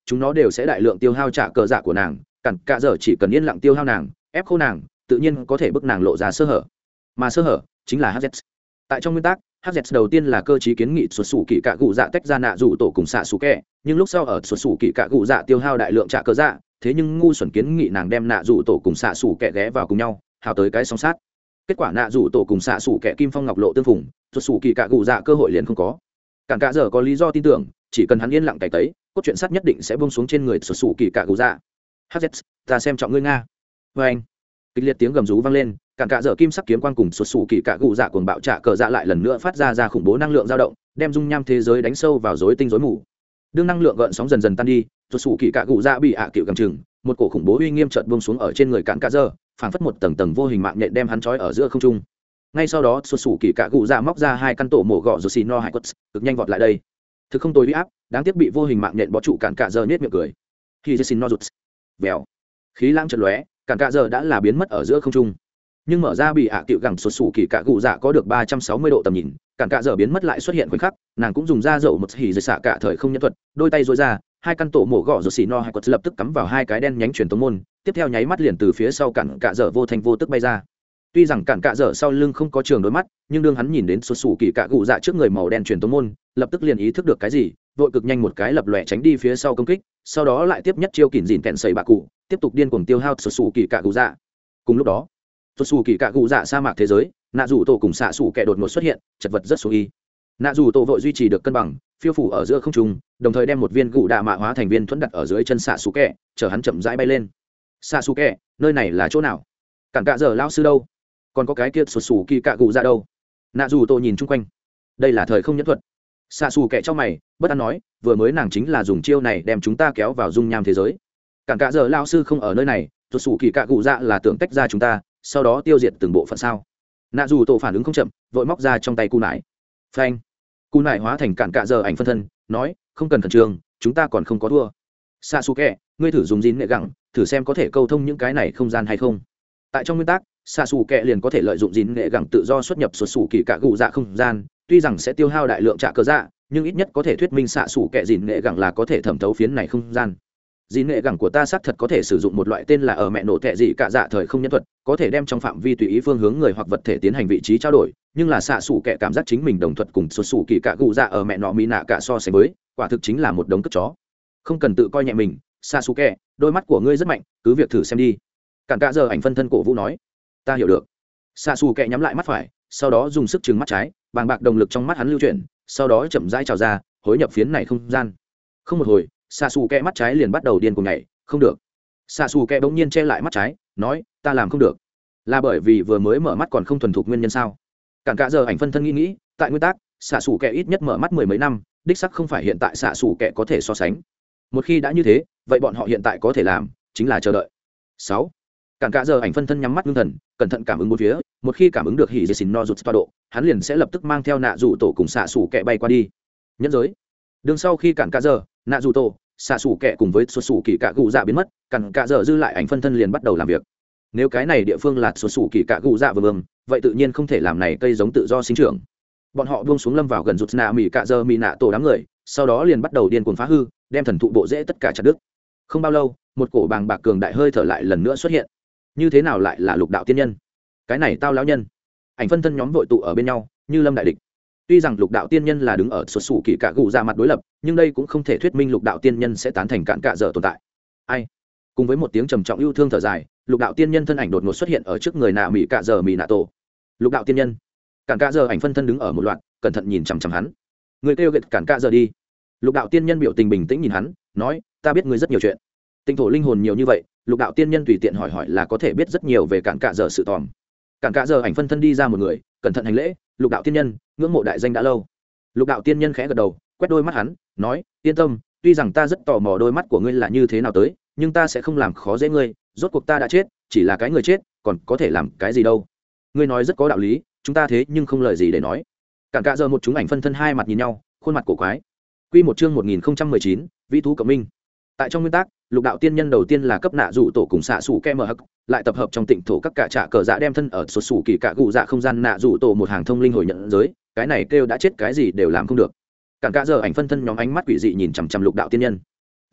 chúng nó đều sẽ đại lượng tiêu hao trả cờ dạ của nàng, cản cả giờ chỉ cần yên lặng tiêu hao nàng, ép khô nàng, tự nhiên có thể bức nàng lộ ra sơ hở, mà sơ hở chính là hát dét. Tại trong nguyên tắc, hát dét đầu tiên là cơ chí kiến nghị xuất xù kỳ cạ cụ dạ tách ra nạ rủ tổ cùng xạ xù kẹ, nhưng lúc sau ở xuất xù kỳ cạ cụ dạ tiêu hao đại lượng trả cờ dạ, thế nhưng ngu xuẩn kiến nghị nàng đem nạ rủ tổ cùng xạ xù kẹ ghé vào cùng nhau, hào tới cái song sát. Kết quả nạ rủ tổ cùng xạ xù kẹ kim phong ngọc lộ tương phùng, xuất xù kỳ cạ cụ dạ cơ hội liền không có. Cản cả giờ có lý do tin tưởng, chỉ cần hắn yên lặng cày tấy, cốt truyện sắt nhất định sẽ buông xuống trên người xuất xù kỳ cạ cụ dạ. hát dét, ta xem trọng ngươi nga. Và anh, kịch liệt tiếng gầm rú vang lên, cản cả giờ kim sắc kiếm quang cùng xuất xù kỳ cạ cụ dạ cuồng bạo trả cờ dạ lại lần nữa phát ra ra khủng bố năng lượng dao động, đem dung nham thế giới đánh sâu vào rối tinh rối mù. Đương năng lượng gợn sóng dần dần tan đi, xuất xù kỳ cạ cụ dạ bị ạ à cựu cầm chừng, một cổ khủng bố uy nghiêm chợt buông xuống ở trên người cản cả giờ, phảng phất một tầng tầng vô hình mạng nhện đem hắn trói ở giữa không trung. Ngay sau đó xuất xù kỳ cạ cụ dạ móc ra hai căn tổ mổ gọ rồi xì no hải quất, cực nhanh vọt lại đây. Thực không tối uy áp, đáng tiếc bị vô hình mạng nhện bó trụ cản cả giờ nhếch miệng cười. Khi xin no rụt. Vèo. Khí lãng chợt lóe, cản cả giờ đã là biến mất ở giữa không trung. Nhưng mở ra bị ạ à cựu gẳng xuất xù kỳ cạ cụ dạ có được ba trăm sáu mươi độ tầm nhìn, cản cả giờ biến mất lại xuất hiện khoảnh khắc, nàng cũng dùng ra dậu một hỉ dây xạ cả thời không nhân thuật, đôi tay duỗi ra, hai căn tổ mổ gọ rồi xì no hải quất lập tức cắm vào hai cái đen nhánh truyền tống môn, tiếp theo nháy mắt liền từ phía sau cản cả giờ vô thành vô tức bay ra. Tuy rằng cản cả dở sau lưng không có trường đôi mắt, nhưng đương hắn nhìn đến xuất xù kỳ cạ cụ dạ trước người màu đen truyền tống môn, lập tức liền ý thức được cái gì, vội cực nhanh một cái lập lòe tránh đi phía sau công kích, sau đó lại tiếp nhất chiêu kỉn dìn kẹn sẩy bạ cụ, tiếp tục điên cuồng tiêu hao xuất xù kỳ cạ cụ dạ. Cùng lúc đó, xuất xù kỳ cạ cụ dạ sa mạc thế giới, nạ dù tổ cùng xạ xù kẻ đột ngột xuất hiện, chật vật rất số y. Nạ dù tổ vội duy trì được cân bằng, phiêu phủ ở giữa không trung, đồng thời đem một viên gụ đạ mạ hóa thành viên thuẫn đặt ở dưới chân xạ xù kẻ, chờ hắn chậm rãi bay lên. Xạ xù kẻ, nơi này là chỗ nào? Cản cả giờ lão sư đâu? Còn có cái kia sụt sù kỳ cạ cụ ra đâu? Nạ dù tôi nhìn chung quanh, đây là thời không nhẫn thuật. Xạ xù kẻ trong mày bất an nói, vừa mới nàng chính là dùng chiêu này đem chúng ta kéo vào dung nham thế giới. Cản cả giờ lao sư không ở nơi này, sụt sù kỳ cạ cụ dạ là tưởng tách ra chúng ta, sau đó tiêu diệt từng bộ phận sao? Nạ dù tổ phản ứng không chậm, vội móc ra trong tay cù nải. Phanh, cù nải hóa thành cản cả giờ ảnh phân thân, nói, không cần khẩn trương, chúng ta còn không có thua. Xạ xù kẻ, ngươi thử dùng dín nệ gẳng, thử xem có thể câu thông những cái này không gian hay không. Tại trong nguyên tắc, xạ xù kẹ liền có thể lợi dụng dín nghệ gẳng tự do xuất nhập xuất xù kỳ cạ cụ dạ không gian, tuy rằng sẽ tiêu hao đại lượng trả cơ dạ, nhưng ít nhất có thể thuyết minh xạ xù kẹ dín nghệ gẳng là có thể thẩm thấu phiến này không gian. Dín nghệ gẳng của ta xác thật có thể sử dụng một loại tên là ở mẹ nổ tệ dị cạ dạ thời không nhân thuật, có thể đem trong phạm vi tùy ý phương hướng người hoặc vật thể tiến hành vị trí trao đổi, nhưng là xạ xù kẹ cảm giác chính mình đồng thuật cùng xuất xù kỳ cạ cụ dạ ở mẹ nọ mỹ nạ cả so sánh với, quả thực chính là một đống cất chó. Không cần tự coi nhẹ mình, xạ xù kẹ, đôi mắt của ngươi rất mạnh, cứ việc thử xem đi. Cản cả giờ ảnh phân thân cổ vũ nói, ta hiểu được. Xạ xù kẹ nhắm lại mắt phải, sau đó dùng sức chừng mắt trái, bàng bạc động lực trong mắt hắn lưu chuyển, sau đó chậm rãi trào ra, hối nhập phiến này không gian. Không một hồi, xạ xù kẹ mắt trái liền bắt đầu điên cuồng nhảy, không được. Xạ xù kẹ bỗng nhiên che lại mắt trái, nói, ta làm không được. Là bởi vì vừa mới mở mắt còn không thuần thục nguyên nhân sao? Cản cả giờ ảnh phân thân nghĩ nghĩ, tại nguyên tắc, xạ xù kẹ ít nhất mở mắt mười mấy năm, đích sắc không phải hiện tại xạ xù kẹ có thể so sánh. Một khi đã như thế, vậy bọn họ hiện tại có thể làm chính là chờ đợi. Sáu. Cản cả giờ ảnh phân thân nhắm mắt ngưng thần, cẩn thận cảm ứng bốn phía, một khi cảm ứng được hỉ dây xin no rụt toa độ, hắn liền sẽ lập tức mang theo nạ dù tổ cùng xạ xù kẹ bay qua đi. Nhẫn giới. Đương sau khi cản cả giờ, nạ dù tổ, xạ xù kẹ cùng với xuất xù kỳ cạ cụ dạ biến mất, cản cả giờ dư lại ảnh phân thân liền bắt đầu làm việc. Nếu cái này địa phương là xuất xù kỳ cạ cụ dạ vừa vương, vậy tự nhiên không thể làm này cây giống tự do sinh trưởng. Bọn họ buông xuống lâm vào gần rụt nạ mỉ cạ giờ mỉ nạ tổ đám người, sau đó liền bắt đầu điên cuồng phá hư, đem thần thụ bộ rễ tất cả chặt đứt. Không bao lâu, một cổ bàng bạc cường đại hơi thở lại lần nữa xuất hiện. Như thế nào lại là lục đạo tiên nhân? Cái này tao lão nhân. Ảnh phân thân nhóm vội tụ ở bên nhau, như lâm đại địch. Tuy rằng lục đạo tiên nhân là đứng ở xuất xù kỳ cạ cụ ra mặt đối lập, nhưng đây cũng không thể thuyết minh lục đạo tiên nhân sẽ tán thành cạn cạ dở tồn tại. Ai? Cùng với một tiếng trầm trọng yêu thương thở dài, lục đạo tiên nhân thân ảnh đột ngột xuất hiện ở trước người nạ mỹ cạ dở mỹ nạ tổ. Lục đạo tiên nhân. Cạn cạ dở ảnh phân thân đứng ở một loạt, cẩn thận nhìn chằm chằm hắn. Người kêu gật cạn cạ dở đi. Lục đạo tiên nhân biểu tình bình tĩnh nhìn hắn, nói, ta biết ngươi rất nhiều chuyện. Tinh thổ linh hồn nhiều như vậy, lục đạo tiên nhân tùy tiện hỏi hỏi là có thể biết rất nhiều về cạn cạ dở sự tòm. Cạn cạ dở ảnh phân thân đi ra một người, cẩn thận hành lễ, lục đạo tiên nhân, ngưỡng mộ đại danh đã lâu. Lục đạo tiên nhân khẽ gật đầu, quét đôi mắt hắn, nói, yên tâm, tuy rằng ta rất tò mò đôi mắt của ngươi là như thế nào tới, nhưng ta sẽ không làm khó dễ ngươi, rốt cuộc ta đã chết, chỉ là cái người chết, còn có thể làm cái gì đâu. Ngươi nói rất có đạo lý, chúng ta thế nhưng không lời gì để nói. Cạn cạ dở một chúng ảnh phân thân hai mặt nhìn nhau, khuôn mặt cổ quái. Quy một chương một nghìn không trăm mười chín, Vĩ thú cộng minh. Tại trong nguyên tắc, lục đạo tiên nhân đầu tiên là cấp nạ dụ tổ cùng xạ sủ ke mở hắc, lại tập hợp trong tịnh thổ các cả trạ cờ dạ đem thân ở sụt sủ kỳ cả gù dạ không gian nạ dụ tổ một hàng thông linh hồi nhận giới, cái này kêu đã chết cái gì đều làm không được. Cản cả giờ ảnh phân thân nhóm ánh mắt quỷ dị nhìn chằm chằm lục đạo tiên nhân.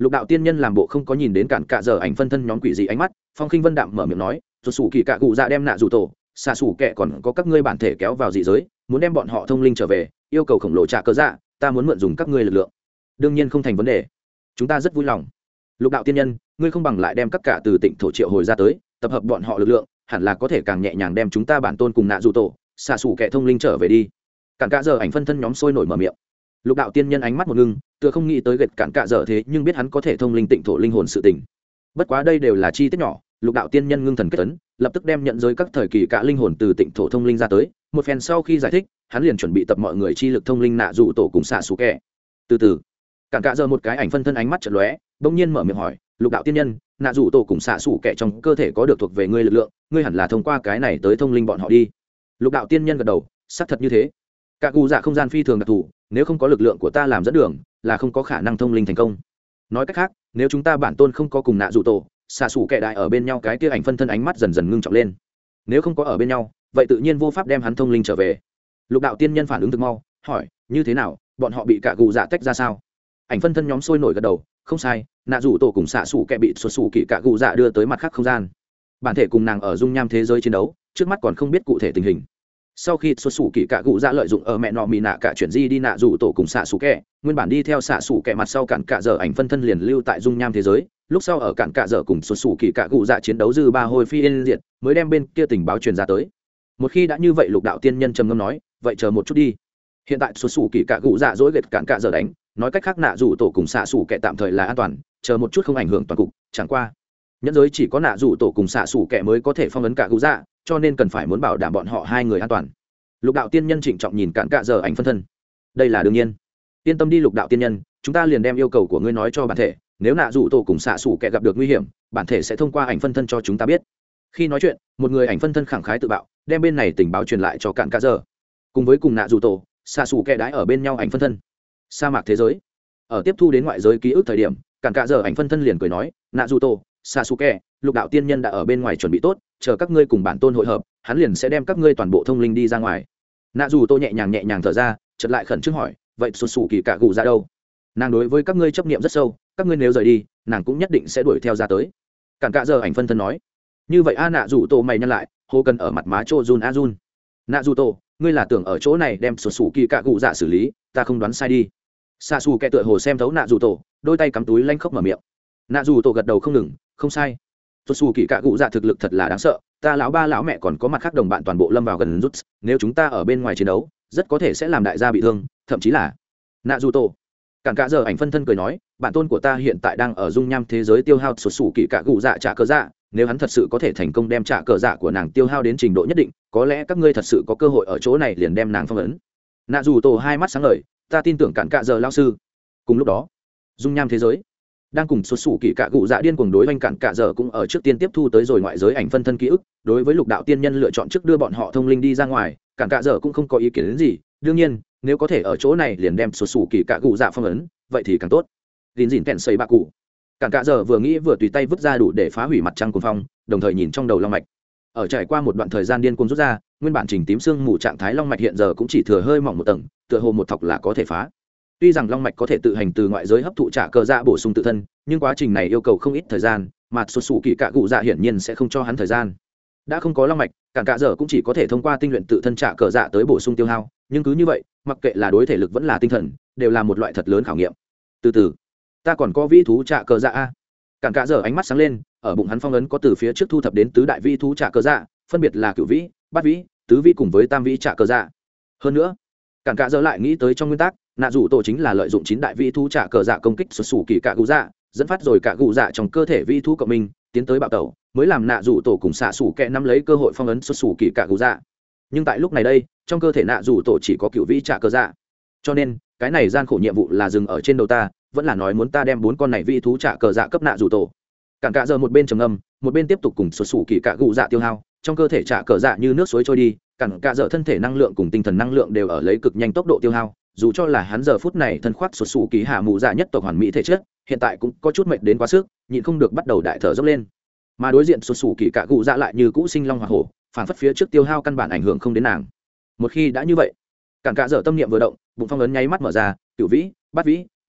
Lục đạo tiên nhân làm bộ không có nhìn đến cản cạ giờ ảnh phân thân nhóm quỷ dị ánh mắt, phong khinh vân đạm mở miệng nói, rồi sủ kỳ cạ cụ dạ đem nạ dù tổ xạ sủ kẹ còn có các ngươi bản thể kéo vào dị giới, muốn đem bọn họ thông linh trở về, yêu cầu khổng lồ trả cơ dạ, ta muốn mượn dùng các ngươi lực lượng. Đương nhiên không thành vấn đề, chúng ta rất vui lòng. Lục đạo tiên nhân, ngươi không bằng lại đem tất cả từ Tịnh thổ triệu hồi ra tới, tập hợp bọn họ lực lượng, hẳn là có thể càng nhẹ nhàng đem chúng ta bản tôn cùng nạ dù tổ xạ sủ kẹ thông linh trở về đi. Cản cạ giờ ảnh phân thân nhóm sôi nổi mở miệng. Lục đạo tiên nhân ánh mắt một ngưng, tựa không nghĩ tới gật cản cạ dở thế nhưng biết hắn có thể thông linh Tịnh thổ linh hồn sự tình. Bất quá đây đều là chi tiết nhỏ, lục đạo tiên nhân ngưng thần kết tấn, lập tức đem nhận giới các thời kỳ cả linh hồn từ Tịnh thổ thông linh ra tới. Một phen sau khi giải thích, hắn liền chuẩn bị tập mọi người chi lực thông linh nạ dụ tổ cùng xạ xù kẹ. Từ từ, cản cạ dở một cái ảnh phân thân ánh mắt chợt lóe, bỗng nhiên mở miệng hỏi, lục đạo tiên nhân, nạ dụ tổ cùng xạ xù kẹ trong cơ thể có được thuộc về ngươi lực lượng, ngươi hẳn là thông qua cái này tới thông linh bọn họ đi. Lục đạo tiên nhân gật đầu, xác thật như thế. Cả cụ dạ không gian phi thường đặc thù, nếu không có lực lượng của ta làm dẫn đường là không có khả năng thông linh thành công. Nói cách khác, nếu chúng ta bản tôn không có cùng nạ dù tổ xạ xủ kệ đại ở bên nhau, cái kia ảnh phân thân ánh mắt dần dần ngưng trọng lên. Nếu không có ở bên nhau, vậy tự nhiên vô pháp đem hắn thông linh trở về. Lục đạo tiên nhân phản ứng thực mau, hỏi, như thế nào, bọn họ bị cả cụ dạ tách ra sao? Ảnh phân thân nhóm sôi nổi gật đầu, không sai, nạ dù tổ cùng xạ xủ kệ bị xuất xù kỳ cả cụ dạ đưa tới mặt khác không gian. Bản thể cùng nàng ở dung nham thế giới chiến đấu, trước mắt còn không biết cụ thể tình hình. Sau khi xuất xù kỳ cạ cụ dạ lợi dụng ở mẹ nọ mì nạ cả chuyển di đi nạ rủ tổ cùng xạ xù kẹ, nguyên bản đi theo xạ xù kẹ mặt sau cản cạ dở ảnh phân thân liền lưu tại dung nham thế giới, lúc sau ở cản cạ dở cùng xuất xù kỳ cạ cụ dạ chiến đấu dư ba hồi phi yên diệt, mới đem bên kia tình báo truyền ra tới. Một khi đã như vậy, lục đạo tiên nhân trầm ngâm nói, vậy chờ một chút đi. Hiện tại xuất xù kỳ cạ cụ dạ dỗi gệt cản cạ dở đánh, nói cách khác nạ rủ tổ cùng xạ xù kẹ tạm thời là an toàn, chờ một chút không ảnh hưởng toàn cục. Chẳng qua nhẫn giới chỉ có nạ rủ tổ cùng xạ xù kẹ mới có thể phong ấn cạ cụ dạ, cho nên cần phải muốn bảo đảm bọn họ hai người an toàn. Lục đạo tiên nhân trịnh trọng nhìn cản cạ giờ ảnh phân thân, đây là đương nhiên, yên tâm đi lục đạo tiên nhân, chúng ta liền đem yêu cầu của ngươi nói cho bản thể, nếu nạ dụ tổ cùng xạ xủ kẻ gặp được nguy hiểm, bản thể sẽ thông qua ảnh phân thân cho chúng ta biết. Khi nói chuyện, một người ảnh phân thân khẳng khái tự bạo, đem bên này tình báo truyền lại cho cản cạ giờ, cùng với cùng nạ dụ tổ xạ xủ kẻ đái ở bên nhau ảnh phân thân. Sa mạc thế giới, ở tiếp thu đến ngoại giới ký ức thời điểm, cản cạ giờ ảnh phân thân liền cười nói, nạ dụ tổ xạ xủ kẻ, lục đạo tiên nhân đã ở bên ngoài chuẩn bị tốt, chờ các ngươi cùng bản tôn hội hợp, hắn liền sẽ đem các ngươi toàn bộ thông linh đi ra ngoài. Nạ dù tô nhẹ nhàng nhẹ nhàng thở ra, chợt lại khẩn trương hỏi, vậy xuất xù kỳ cạ cụ ra đâu? Nàng đối với các ngươi chấp niệm rất sâu, các ngươi nếu rời đi, nàng cũng nhất định sẽ đuổi theo ra tới. Cản cạ giờ ảnh phân thân nói. Như vậy a, nạ dù tô mày nhăn lại, hô cần ở mặt má chô run a run. Nạ dù tô, ngươi là tưởng ở chỗ này đem xuất xù kỳ cạ cụ dạ xử lý, ta không đoán sai đi. Sa xù kẹ tựa hồ xem thấu nạ dù tô, đôi tay cắm túi lanh khóc mở miệng. Nạ dù tô gật đầu không ngừng, không sai. Xuất xù kỳ cạ cụ dạ thực lực thật là đáng sợ, ta lão ba lão mẹ còn có mặt khác đồng bạn toàn bộ lâm vào gần rút, nếu chúng ta ở bên ngoài chiến đấu rất có thể sẽ làm đại gia bị thương, thậm chí là nạ dù tổ. Cản cạ giờ ảnh phân thân cười nói, bản tôn của ta hiện tại đang ở dung nham thế giới tiêu hao sụt sủ kỳ cạ cụ dạ trả cờ dạ, nếu hắn thật sự có thể thành công đem trả cờ dạ của nàng tiêu hao đến trình độ nhất định, có lẽ các ngươi thật sự có cơ hội ở chỗ này liền đem nàng phong ấn. Nạ dù tổ hai mắt sáng ngời, ta tin tưởng cản cạ giờ lao sư. Cùng lúc đó, dung nham thế giới đang cùng xuất xù kỳ cạ cụ dạ điên cuồng đối oanh cản cạ giờ cũng ở trước tiên tiếp thu tới rồi ngoại giới ảnh phân thân ký ức. Đối với lục đạo tiên nhân lựa chọn trước đưa bọn họ thông linh đi ra ngoài, cản cạ giờ cũng không có ý kiến đến gì. Đương nhiên, nếu có thể ở chỗ này liền đem xuất xù kỳ cạ cụ dạ phong ấn, vậy thì càng tốt. Gìn dìn kẹn xây bạc cụ, cản cạ giờ vừa nghĩ vừa tùy tay vứt ra đủ để phá hủy mặt trăng cuồng phong, đồng thời nhìn trong đầu long mạch. Ở trải qua một đoạn thời gian điên cuồng rút ra, nguyên bản trình tím xương mù trạng thái long mạch hiện giờ cũng chỉ thừa hơi mỏng một tầng, tựa hồ một thọc là có thể phá. Tuy rằng long mạch có thể tự hành từ ngoại giới hấp thụ trả cờ dạ bổ sung tự thân, nhưng quá trình này yêu cầu không ít thời gian, mà xuất xù kỳ cạ cụ dạ hiển nhiên sẽ không cho hắn thời gian. Đã không có long mạch, cản cạ giờ cũng chỉ có thể thông qua tinh luyện tự thân trả cờ dạ tới bổ sung tiêu hao, nhưng cứ như vậy, mặc kệ là đối thể lực vẫn là tinh thần, đều là một loại thật lớn khảo nghiệm. Từ từ, ta còn có vĩ thú trả cờ dạ a. Cản cạ giờ ánh mắt sáng lên, ở bụng hắn phong ấn có từ phía trước thu thập đến tứ đại vĩ thú trả cờ dạ, phân biệt là cửu vĩ, bát vĩ, tứ vĩ cùng với tam vĩ trả cờ dạ. Hơn nữa, cản cạ giờ lại nghĩ tới trong nguyên tắc, nạ rủ tổ chính là lợi dụng chín đại vĩ thú trả cờ dạ công kích xuất xù kỳ cạ cụ dạ, dẫn phát rồi cạ cụ dạ trong cơ thể vĩ thú cộng minh tiến tới bạo tẩu, mới làm nạ rủ tổ cùng xạ xù kẹ nắm lấy cơ hội phong ấn xuất xù kỳ cạ cụ dạ. Nhưng tại lúc này đây, trong cơ thể nạ rủ tổ chỉ có cựu vĩ trả cờ dạ, cho nên cái này gian khổ nhiệm vụ là dừng ở trên đầu ta, vẫn là nói muốn ta đem bốn con này vĩ thú trả cờ dạ cấp nạ rủ tổ. Cản cạ giờ một bên trầm ngâm, một bên tiếp tục cùng xuất xù kỳ cạ cụ dạ tiêu hao, trong cơ thể trả cờ dạ như nước suối trôi đi, cản cạ giờ thân thể năng lượng cùng tinh thần năng lượng đều ở lấy cực nhanh tốc độ tiêu hao. Dù cho là hắn giờ phút này thân khoác xuất xù kỳ hạ mù dạ nhất tộc hoàn mỹ thể chất, hiện tại cũng có chút mệt đến quá sức, nhịn không được bắt đầu đại thở dốc lên. Mà đối diện xuất xù kỳ cạ cụ dạ lại như cũ sinh long hỏa hổ, phản phất phía trước tiêu hao căn bản ảnh hưởng không đến nàng. Một khi đã như vậy, cản cạ dở tâm niệm vừa động, bụng phong ấn nháy mắt mở ra, cửu vĩ, bát vĩ,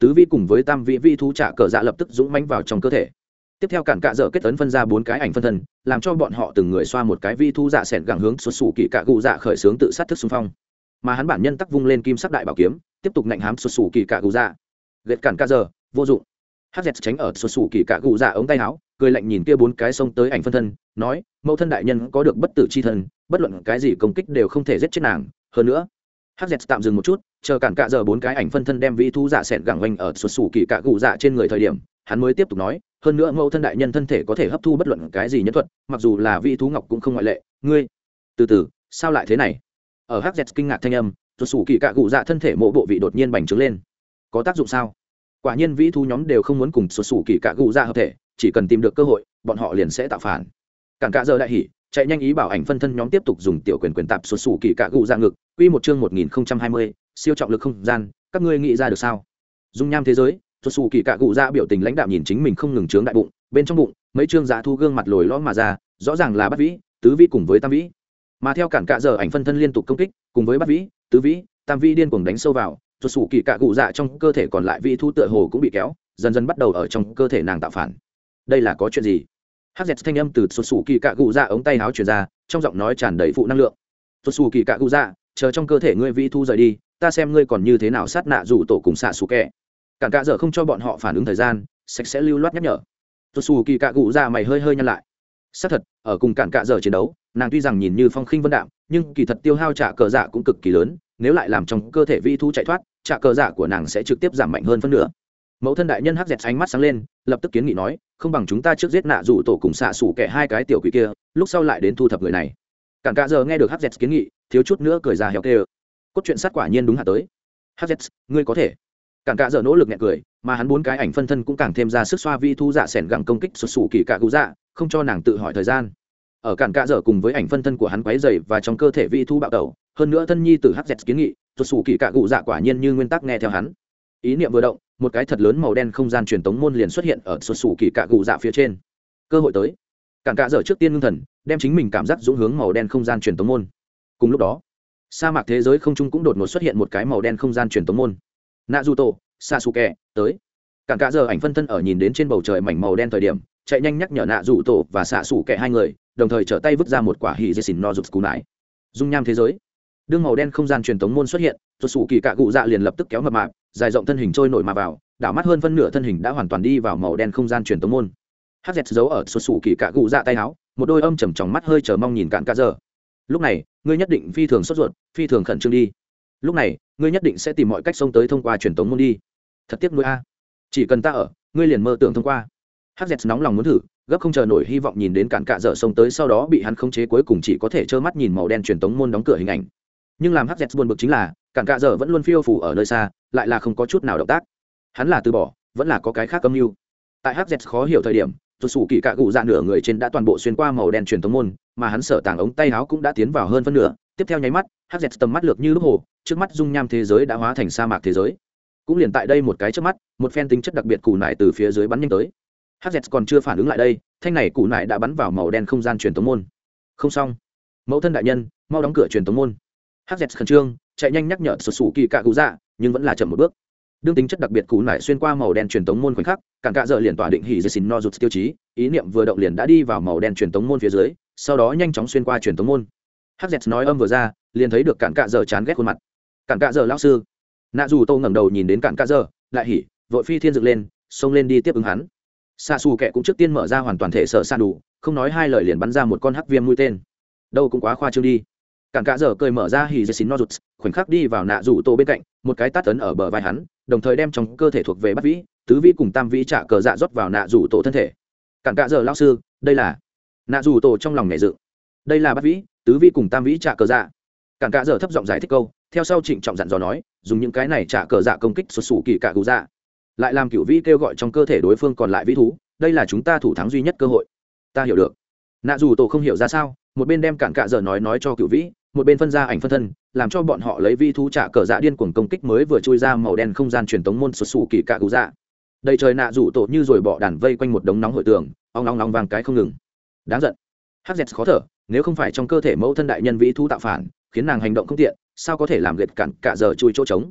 tứ vi cùng với tam vị vi thú trả cờ dạ lập tức dũng mãnh vào trong cơ thể. Tiếp theo cản cạ dở kết ấn phân ra bốn cái ảnh phân thân, làm cho bọn họ từng người xoa một cái vi thú dạ sẹn gẳng hướng xuất xù kỳ cạ cụ dạ khởi xướng tự sát thức xung phong. Mà hắn bản nhân tắc vung lên kim sắc đại bảo kiếm, tiếp tục ngạnh hám xuất xù kỳ cạ cụ dạ. Gệt cản cạ dở, vô dụng. hắc dẹt tránh ở xuất xù kỳ cạ cụ dạ ống tay áo, cười lạnh nhìn kia bốn cái xông tới ảnh phân thân, nói: mẫu thân đại nhân có được bất tử chi thân, bất luận cái gì công kích đều không thể giết chết nàng. Hơn nữa, hắc dẹt tạm dừng một chút, chờ cản cạ dở bốn cái ảnh phân thân đem vi thú dạ sẹn gẳng vành ở xuất xù kỳ cạ cụ dạ trên người thời điểm, hắn mới tiếp tục nói: hơn nữa mẫu thân đại nhân thân thể có thể hấp thu bất luận cái gì nhân thuật, mặc dù là vị thú ngọc cũng không ngoại lệ. Ngươi từ từ, sao lại thế này? Ở hắc dẹt kinh ngạc thanh âm, xuất xù kỳ cạ cụ dạ thân thể mộ bộ vị đột nhiên bành trướng lên. Có tác dụng sao? Quả nhiên vĩ thú nhóm đều không muốn cùng xuất xù kỳ cạ cụ dạ hợp thể, chỉ cần tìm được cơ hội bọn họ liền sẽ tạo phản. Cản cạ giờ đại hỉ, chạy nhanh ý bảo ảnh phân thân nhóm tiếp tục dùng tiểu quyền quyền tạp xuất xù kỳ cạ cụ dạ ngực. Quy một chương một nghìn không trăm hai mươi, siêu trọng lực không gian, các ngươi nghĩ ra được sao? Dung nham thế giới, xuất xù kỳ cạ cụ dạ biểu tình lãnh đạm nhìn chính mình không ngừng trướng đại bụng, bên trong bụng mấy trương dạ thu gương mặt lồi lõm mà ra, rõ ràng là bát vĩ, tứ vĩ cùng với tam vĩ. Mà theo cản cạ giờ ảnh phân thân liên tục công kích, cùng với bát vĩ, tứ vĩ, tam vĩ điên cuồng đánh sâu vào, xuất xù kỳ cạ cụ dạ trong cơ thể còn lại vĩ thu tựa hồ cũng bị kéo, dần dần bắt đầu ở trong cơ thể nàng tạo phản. Đây là có chuyện gì? Hắc dẹt thanh âm từ xuất xù kỳ cạ cụ dạ ống tay áo truyền ra, trong giọng nói tràn đầy phụ năng lượng. Xuất xù kỳ cạ cụ dạ, chờ trong cơ thể ngươi vĩ thu rời đi, ta xem ngươi còn như thế nào sát nạ rủ tổ cùng xạ xù kẹ. Cản cạ giờ không cho bọn họ phản ứng thời gian, sạch sẽ lưu loát nhắc nhở. Xuất xù kỳ cạ cụ dạ mày hơi hơi nhăn lại. Xác thật, ở cùng cản cạ giờ chiến đấu, nàng tuy rằng nhìn như phong khinh vân đạm, nhưng kỳ thật tiêu hao trả cờ dạ cũng cực kỳ lớn, nếu lại làm trong cơ thể vĩ thu chạy thoát, trả cờ dạ của nàng sẽ trực tiếp giảm mạnh hơn phân nửa. Mẫu thân đại nhân hắc dẹt ánh mắt sáng lên, lập tức kiến nghị nói: không bằng chúng ta trước giết nạ rủ tổ cùng xạ xủ kẻ hai cái tiểu quỷ kia, lúc sau lại đến thu thập người này. Cản cạ giờ nghe được hắc dẹt kiến nghị, thiếu chút nữa cười ra heo kê. Cốt truyện sát quả nhiên đúng hạ tới. Hắc dẹt, ngươi có thể. Cản cạ giờ nỗ lực nhẹ cười, mà hắn bốn cái ảnh phân thân cũng càng thêm ra sức xoa vi thu dạ sẻn gặng công kích xuất xù kỳ cạ cụ dạ, không cho nàng tự hỏi thời gian. Ở cản cạ giờ cùng với ảnh phân thân của hắn quấy rầy và trong cơ thể vi thu bạo tẩu, hơn nữa thân nhi từ hắc dẹt kiến nghị, xuất xù kỳ cạ cụ dạ quả nhiên như nguyên tắc nghe theo hắn. Ý niệm vừa động, một cái thật lớn màu đen không gian truyền tống môn liền xuất hiện ở xuất xù kỳ cạ cụ dạ phía trên. Cơ hội tới. Cản cạ giờ trước tiên ngưng thần, đem chính mình cảm giác dũng hướng màu đen không gian truyền tống môn. Cùng lúc đó, sa mạc thế giới không trung cũng đột ngột xuất hiện một cái màu đen không gian truyền tống môn. Naruto, Sasuke, tới. Cản cạ giờ ảnh phân thân ở nhìn đến trên bầu trời mảnh màu đen thời điểm, chạy nhanh nhắc nhở Naruto và Sasuke hai người, đồng thời trở tay vứt ra một quả Hizesin no Jutsu nải. Dung nham thế giới. Đương màu đen không gian truyền tống môn xuất hiện, xuất xù kỳ cạ cụ dạ liền lập tức kéo mập mạp, dài rộng thân hình trôi nổi mà vào, đảo mắt hơn phân nửa thân hình đã hoàn toàn đi vào màu đen không gian truyền tống môn. Hắc dẹt giấu ở xuất xù kỳ cạ cụ dạ tay áo, một đôi âm trầm trong mắt hơi chờ mong nhìn cản cạ giờ. Lúc này, ngươi nhất định phi thường sốt ruột, phi thường khẩn trương đi. Lúc này, ngươi nhất định sẽ tìm mọi cách xông tới thông qua truyền tống môn đi. Thật tiếc nuối a, chỉ cần ta ở, ngươi liền mơ tưởng thông qua. Hắc dẹt nóng lòng muốn thử, gấp không chờ nổi hy vọng nhìn đến cản cạ dở xông tới, sau đó bị hắn khống chế, cuối cùng chỉ có thể trơ mắt nhìn màu đen truyền tống môn đóng cửa hình ảnh. Nhưng làm hắc dẹt buồn bực chính là cản cạ dở vẫn luôn phiêu phù ở nơi xa, lại là không có chút nào động tác. Hắn là từ bỏ, vẫn là có cái khác âm mưu. Tại hắc dẹt khó hiểu thời điểm, xuất xù kỳ cạ cụ dạ nửa người trên đã toàn bộ xuyên qua màu đen truyền tống môn, mà hắn sở tàng ống tay áo cũng đã tiến vào hơn phân nửa. Tiếp theo nháy mắt, hắc dẹt tầm mắt lược như lúc hồ, trước mắt dung nham thế giới đã hóa thành sa mạc thế giới. Cũng liền tại đây một cái trước mắt, một phen tính chất đặc biệt củ nải từ phía dưới bắn nhanh tới. hắc dẹt còn chưa phản ứng lại đây, thanh này củ nải đã bắn vào màu đen không gian truyền tống môn. Không xong, mẫu thân đại nhân, mau đóng cửa truyền tống môn. hắc dẹt khẩn trương, chạy nhanh nhắc nhở xuất xù kỳ cạ cụ dạ, nhưng vẫn là chậm một bước. Đương tính chất đặc biệt cú nải xuyên qua màu đen truyền tống môn khoảnh khắc, cản cạ dợ liền tỏa định hỉ dây xin no rụt tiêu chí, ý niệm vừa động liền đã đi vào màu đen truyền tống môn phía dưới, sau đó nhanh chóng xuyên qua truyền tống môn. hắc dẹt nói âm vừa ra, liền thấy được cản cạ dợ chán ghét khuôn mặt. Cản cạ dợ lão sư. Nạ dù tô ngẩng đầu nhìn đến cản cạ dợ, lại hỉ, vội phi thiên dựng lên, xông lên đi tiếp ứng hắn. Sa Su kệ cũng trước tiên mở ra hoàn toàn thể sở san đủ, không nói hai lời liền bắn ra một con hắc viêm mũi tên. Đâu cũng quá khoa trương đi. Cản cạ dở cười mở ra hỉ dây xin no rụt, khoảnh khắc đi vào nạ rủ tô bên cạnh, một cái tát ấn ở bờ vai hắn, đồng thời đem trong cơ thể thuộc về bắt vĩ, tứ vĩ cùng tam vĩ trả cờ dạ rót vào nạ rủ tổ thân thể. Cản cạ dở lão sư, đây là nạ rủ tổ trong lòng nhảy dựng, đây là bắt vĩ, tứ vĩ cùng tam vĩ trả cờ dạ. Cản cạ dở thấp giọng giải thích câu, theo sau trịnh trọng dặn dò nói, dùng những cái này trả cờ dạ công kích xuất xù kỳ cạ cụ dạ, lại làm cửu vĩ kêu gọi trong cơ thể đối phương còn lại vĩ thú, đây là chúng ta thủ thắng duy nhất cơ hội. Ta hiểu được. Nạ rủ tổ không hiểu ra sao, một bên đem cản cạ dở nói nói cho cửu vĩ, một bên phân ra ảnh phân thân, làm cho bọn họ lấy vi thú trả cờ dạ điên cuồng công kích mới vừa chui ra màu đen không gian truyền tống môn xuất xù kỳ cạ cụ dạ. Đầy trời nạ rủ tổ như rồi bỏ đàn vây quanh một đống nóng hội tường, ong ong ong vàng cái không ngừng. Đáng giận. hắc dẹt khó thở, nếu không phải trong cơ thể mẫu thân đại nhân vĩ thú tạo phản, khiến nàng hành động không tiện, sao có thể làm gệt cản cạ giờ chui chỗ trống.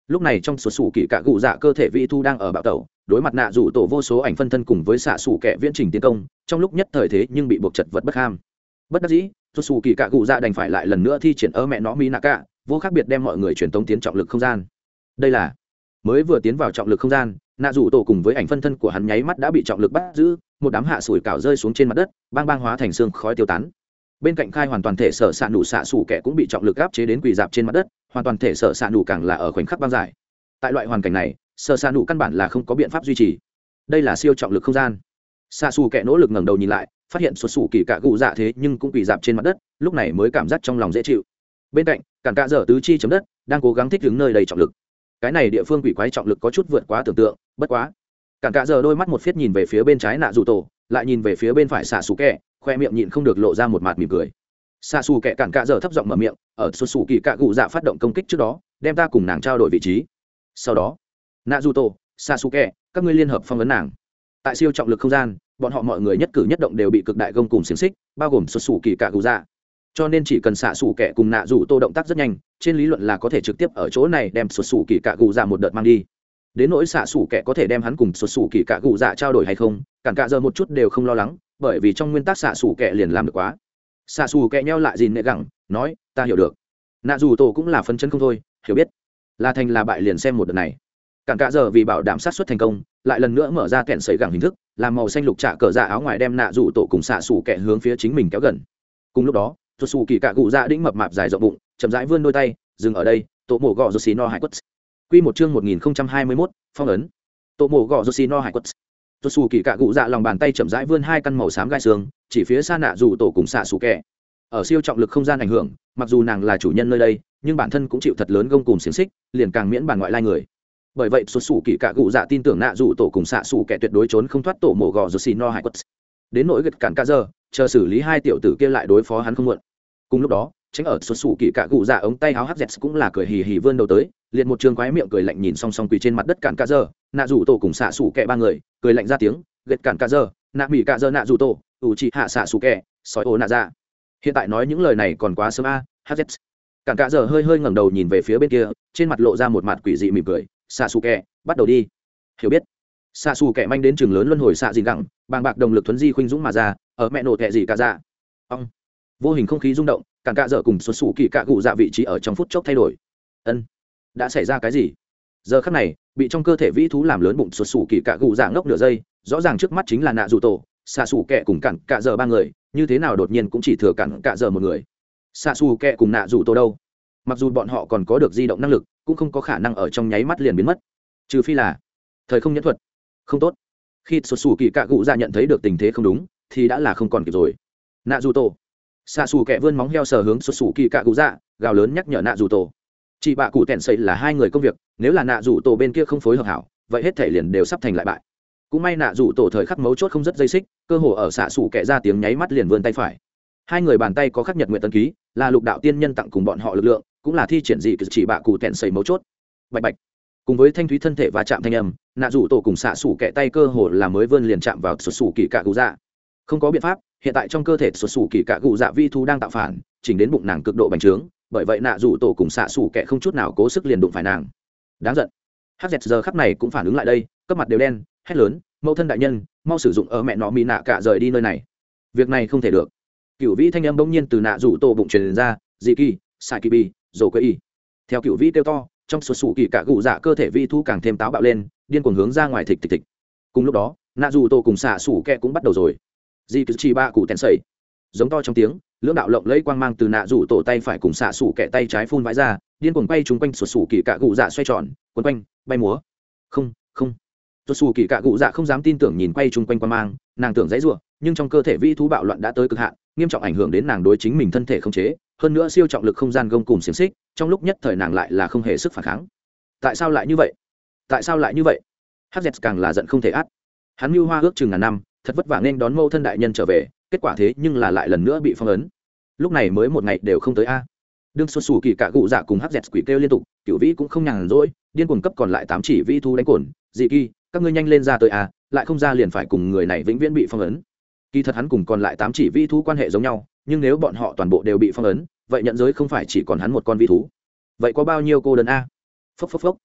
lúc này trong sụt sủ kỳ cạ cụ dạ cơ thể vị thu đang ở bạo tẩu, đối mặt nạ rủ tổ vô số ảnh phân thân cùng với xạ sủ kẻ viễn trình tiến công, trong lúc nhất thời thế nhưng bị buộc chật vật bất ham. Bất đắc dĩ, sụt sủ kỳ cạ cụ dạ đành phải lại lần nữa thi triển ở mẹ nó mỹ nạ cả, vô khác biệt đem mọi người truyền tống tiến trọng lực không gian. Đây là mới vừa tiến vào trọng lực không gian, nạ rủ tổ cùng với ảnh phân thân của hắn nháy mắt đã bị trọng lực bắt giữ, một đám hạ sủi cảo rơi xuống trên mặt đất, bang bang hóa thành xương khói tiêu tán. Bên cạnh khai hoàn toàn thể sở xạ nụ xạ sủ kẻ cũng bị trọng lực áp chế đến quỳ dạp trên mặt đất, hoàn toàn thể sở xạ nụ càng là ở khoảnh khắc băng giải. Tại loại hoàn cảnh này, sở xạ nụ căn bản là không có biện pháp duy trì. Đây là siêu trọng lực không gian. Xạ sủ kẻ nỗ lực ngẩng đầu nhìn lại, phát hiện xuất sủ kỳ cạ cụ dạ thế nhưng cũng quỳ dạp trên mặt đất, lúc này mới cảm giác trong lòng dễ chịu. Bên cạnh, cản cạ dở tứ chi chấm đất, đang cố gắng thích ứng nơi đầy trọng lực. Cái này địa phương quỷ quái trọng lực có chút vượt quá tưởng tượng, bất quá cản cạ dở đôi mắt một phiết nhìn về phía bên trái nạ rủ tổ, lại nhìn về phía bên phải xạ sủ kẻ, khoe miệng nhịn không được lộ ra một mặt mỉm cười. Xạ xù kẻ cản cạ dở thấp giọng mở miệng, ở xuất xù kỳ cạ cụ dạ phát động công kích trước đó, đem ta cùng nàng trao đổi vị trí. Sau đó nạ dù tổ xạ xù kẻ, các ngươi liên hợp phong ấn nàng. Tại siêu trọng lực không gian, bọn họ mọi người nhất cử nhất động đều bị cực đại gông cùng xiềng xích, bao gồm xuất xù kỳ cạ cụ dạ. Cho nên chỉ cần xạ xù kẻ cùng nạ dù tô động tác rất nhanh, trên lý luận là có thể trực tiếp ở chỗ này đem xuất xù kỳ cạ cụ dạ một đợt mang đi. Đến nỗi xạ xù kẻ có thể đem hắn cùng xuất xù kỳ cạ cụ dạ trao đổi hay không, cản cạ dở một chút đều không lo lắng, bởi vì trong nguyên tắc xạ xù kẻ liền làm được quá. Xạ xù kẹ nheo lại dìn nệ gẳng nói, ta hiểu được. Nạ dù tổ cũng là phân chân không thôi, hiểu biết là thành là bại liền xem một đợt này. Cản cạ giờ vì bảo đảm sát xuất thành công, lại lần nữa mở ra kẹn sấy gẳng hình thức, làm màu xanh lục trạ cờ dạ áo ngoài đem nạ dù tổ cùng xạ xù kẹ hướng phía chính mình kéo gần. Cùng lúc đó xuất xù kỳ cạ cụ dạ đĩnh mập mạp dài rộng bụng, chậm rãi vươn đôi tay, dừng ở đây. Tổ mổ gọ rô xì no hải quất. Quy một chương một nghìn không trăm hai mươi mốt, phong ấn. Tổ mổ gọ rô xì no hải quất. Xuất xù kỳ cạ cụ dạ lòng bàn tay chậm rãi vươn hai căn màu xám gai xương, chỉ phía xa nạ dù tổ cùng xạ xù kẹ. Ở siêu trọng lực không gian ảnh hưởng, mặc dù nàng là chủ nhân nơi đây, nhưng bản thân cũng chịu thật lớn gông cùng xiềng xích, liền càng miễn bàn ngoại lai người. Bởi vậy xuất xù kỳ cạ cụ dạ tin tưởng nạ dù tổ cùng xạ xù kẹ tuyệt đối trốn không thoát tổ mổ gò rô xì no hải quất. Đến nỗi gật cản cả giờ, chờ xử lý hai tiểu tử kia lại đối phó hắn không muộn. Cùng lúc đó, tránh ở xuất xù kỳ cạ cụ dạ ống tay áo hắc dẹt cũng là cười hì hì vươn đầu tới, liền một trường quái miệng cười lạnh nhìn song song quỳ trên mặt đất cản cả giờ, nạ dù tổ cùng xạ xù kẹ ba người, cười lạnh ra tiếng, gật cản cả giờ, nạ mỉ cả giờ nạ dù tổ, ủ chỉ hạ xạ xù kẹ, sói ổ nạ ra. Hiện tại nói những lời này còn quá sớm a. Hz cản cả giờ hơi hơi ngẩng đầu nhìn về phía bên kia, trên mặt lộ ra một mặt quỷ dị mỉm cười. Xạ xù kẹ, bắt đầu đi. Hiểu biết. Xạ xù kẹ manh đến trường lớn luân hồi xạ dìn gẳng, bàng bạc động lực thuấn di khuynh dũng mà ra, ở mẹ nổ tệ gì cả dạ. Ông. Vô hình không khí rung động, cản cả giờ cùng xuất xù kỳ cạ cụ dạ vị trí ở trong phút chốc thay đổi. Ân. Đã xảy ra cái gì? Giờ khắc này, bị trong cơ thể vĩ thú làm lớn bụng xuất xù kỳ cạ cụ dạ ngốc nửa giây, rõ ràng trước mắt chính là nạ dù tổ, xạ xù kẹ cùng cản cả giờ ba người, như thế nào đột nhiên cũng chỉ thừa cản cả giờ một người. Xạ xù kẹ cùng nạ dù tổ đâu? Mặc dù bọn họ còn có được di động năng lực, cũng không có khả năng ở trong nháy mắt liền biến mất, trừ phi là thời không nhẫn thuật. Không tốt. Khi xuất xù kỳ cạ cụ dạ nhận thấy được tình thế không đúng, thì đã là không còn kịp rồi. Nạ dù tổ. Xạ xù kẹ vươn móng heo sờ hướng xuất xù kỳ cạ cụ dạ, gào lớn nhắc nhở nạ dù tổ. Chị bạ cụ tẹn xây là hai người công việc, nếu là nạ dù tổ bên kia không phối hợp hảo, vậy hết thể liền đều sắp thành lại bại. Cũng may nạ dù tổ thời khắc mấu chốt không rất dây xích, cơ hồ ở xạ xù kẹ ra tiếng nháy mắt liền vươn tay phải. Hai người bàn tay có khắc nhật nguyện tân ký, là lục đạo tiên nhân tặng cùng bọn họ lực lượng, cũng là thi triển dị chỉ bạ cụ tẹn xây mấu chốt. Bạch bạch. Cùng với thanh thúy thân thể và chạm thanh âm, nạ dù tổ cùng xạ xù kẹ tay cơ hồ là mới vươn liền chạm vào xuất xù kỳ cạ cụ dạ. Không có biện pháp, hiện tại trong cơ thể xuất xù kỳ cạ cụ dạ vi thú đang tạo phản, chỉnh đến bụng nàng cực độ bành trướng, bởi vậy nạ dù tổ cùng xạ xù kẹ không chút nào cố sức liền đụng phải nàng. Đáng giận. Hắc dẹt giờ khắc này cũng phản ứng lại đây, cấp mặt đều đen, hét lớn, mẫu thân đại nhân, mau sử dụng ở mẹ nó mỹ nạ cả rời đi nơi này. Việc này không thể được. Cửu vĩ thanh âm bỗng nhiên từ nạ dù tổ bụng truyền ra, dị kỳ, sai kỳ bi, rồ quê y. Theo cửu vĩ kêu to, trong xuất xù kỳ cạ cụ dạ cơ thể vi thú càng thêm táo bạo lên, điên cuồng hướng ra ngoài thịch thịch thịch. Cùng lúc đó, nạ dù tổ cùng xạ xù kẹ cũng bắt đầu rồi. Dị cứ chỉ ba cụ tèn sẩy, giống to trong tiếng, lưỡng đạo lộng lẫy quang mang từ nạ dù tổ tay phải cùng xạ xù kẹ tay trái phun vãi ra, điên cuồng bay trúng quanh xuất xù kỳ cạ cụ dạ xoay tròn, quấn quanh, bay múa. Không, không. Xuất xù kỳ cạ cụ dạ không dám tin tưởng nhìn quay trúng quanh quang mang, nàng tưởng dãy rủa, nhưng trong cơ thể vi thú bạo loạn đã tới cực hạn, nghiêm trọng ảnh hưởng đến nàng đối chính mình thân thể không chế, hơn nữa siêu trọng lực không gian gông cùng xiềng xích, trong lúc nhất thời nàng lại là không hề sức phản kháng. Tại sao lại như vậy? Tại sao lại như vậy? Hắc Dẹt càng là giận không thể át. Hắn mưu hoa ước chừng ngàn năm, thật vất vả nên đón mâu thân đại nhân trở về, kết quả thế nhưng là lại lần nữa bị phong ấn. Lúc này mới một ngày đều không tới a. Đương xuất xù kỳ cạ cụ dạ cùng Hắc Dẹt quỷ kêu liên tục, Cửu Vĩ cũng không nhàn rỗi, điên cuồng cấp còn lại tám chỉ vi thú đánh cồn, dị kỳ, các ngươi nhanh lên ra tới a, lại không ra liền phải cùng người này vĩnh viễn bị phong ấn. Kỳ thật hắn cùng còn lại tám chỉ vi thú quan hệ giống nhau, nhưng nếu bọn họ toàn bộ đều bị phong ấn, vậy nhận giới không phải chỉ còn hắn một con vi thú. Vậy có bao nhiêu cô đơn a? Phốc phốc phốc.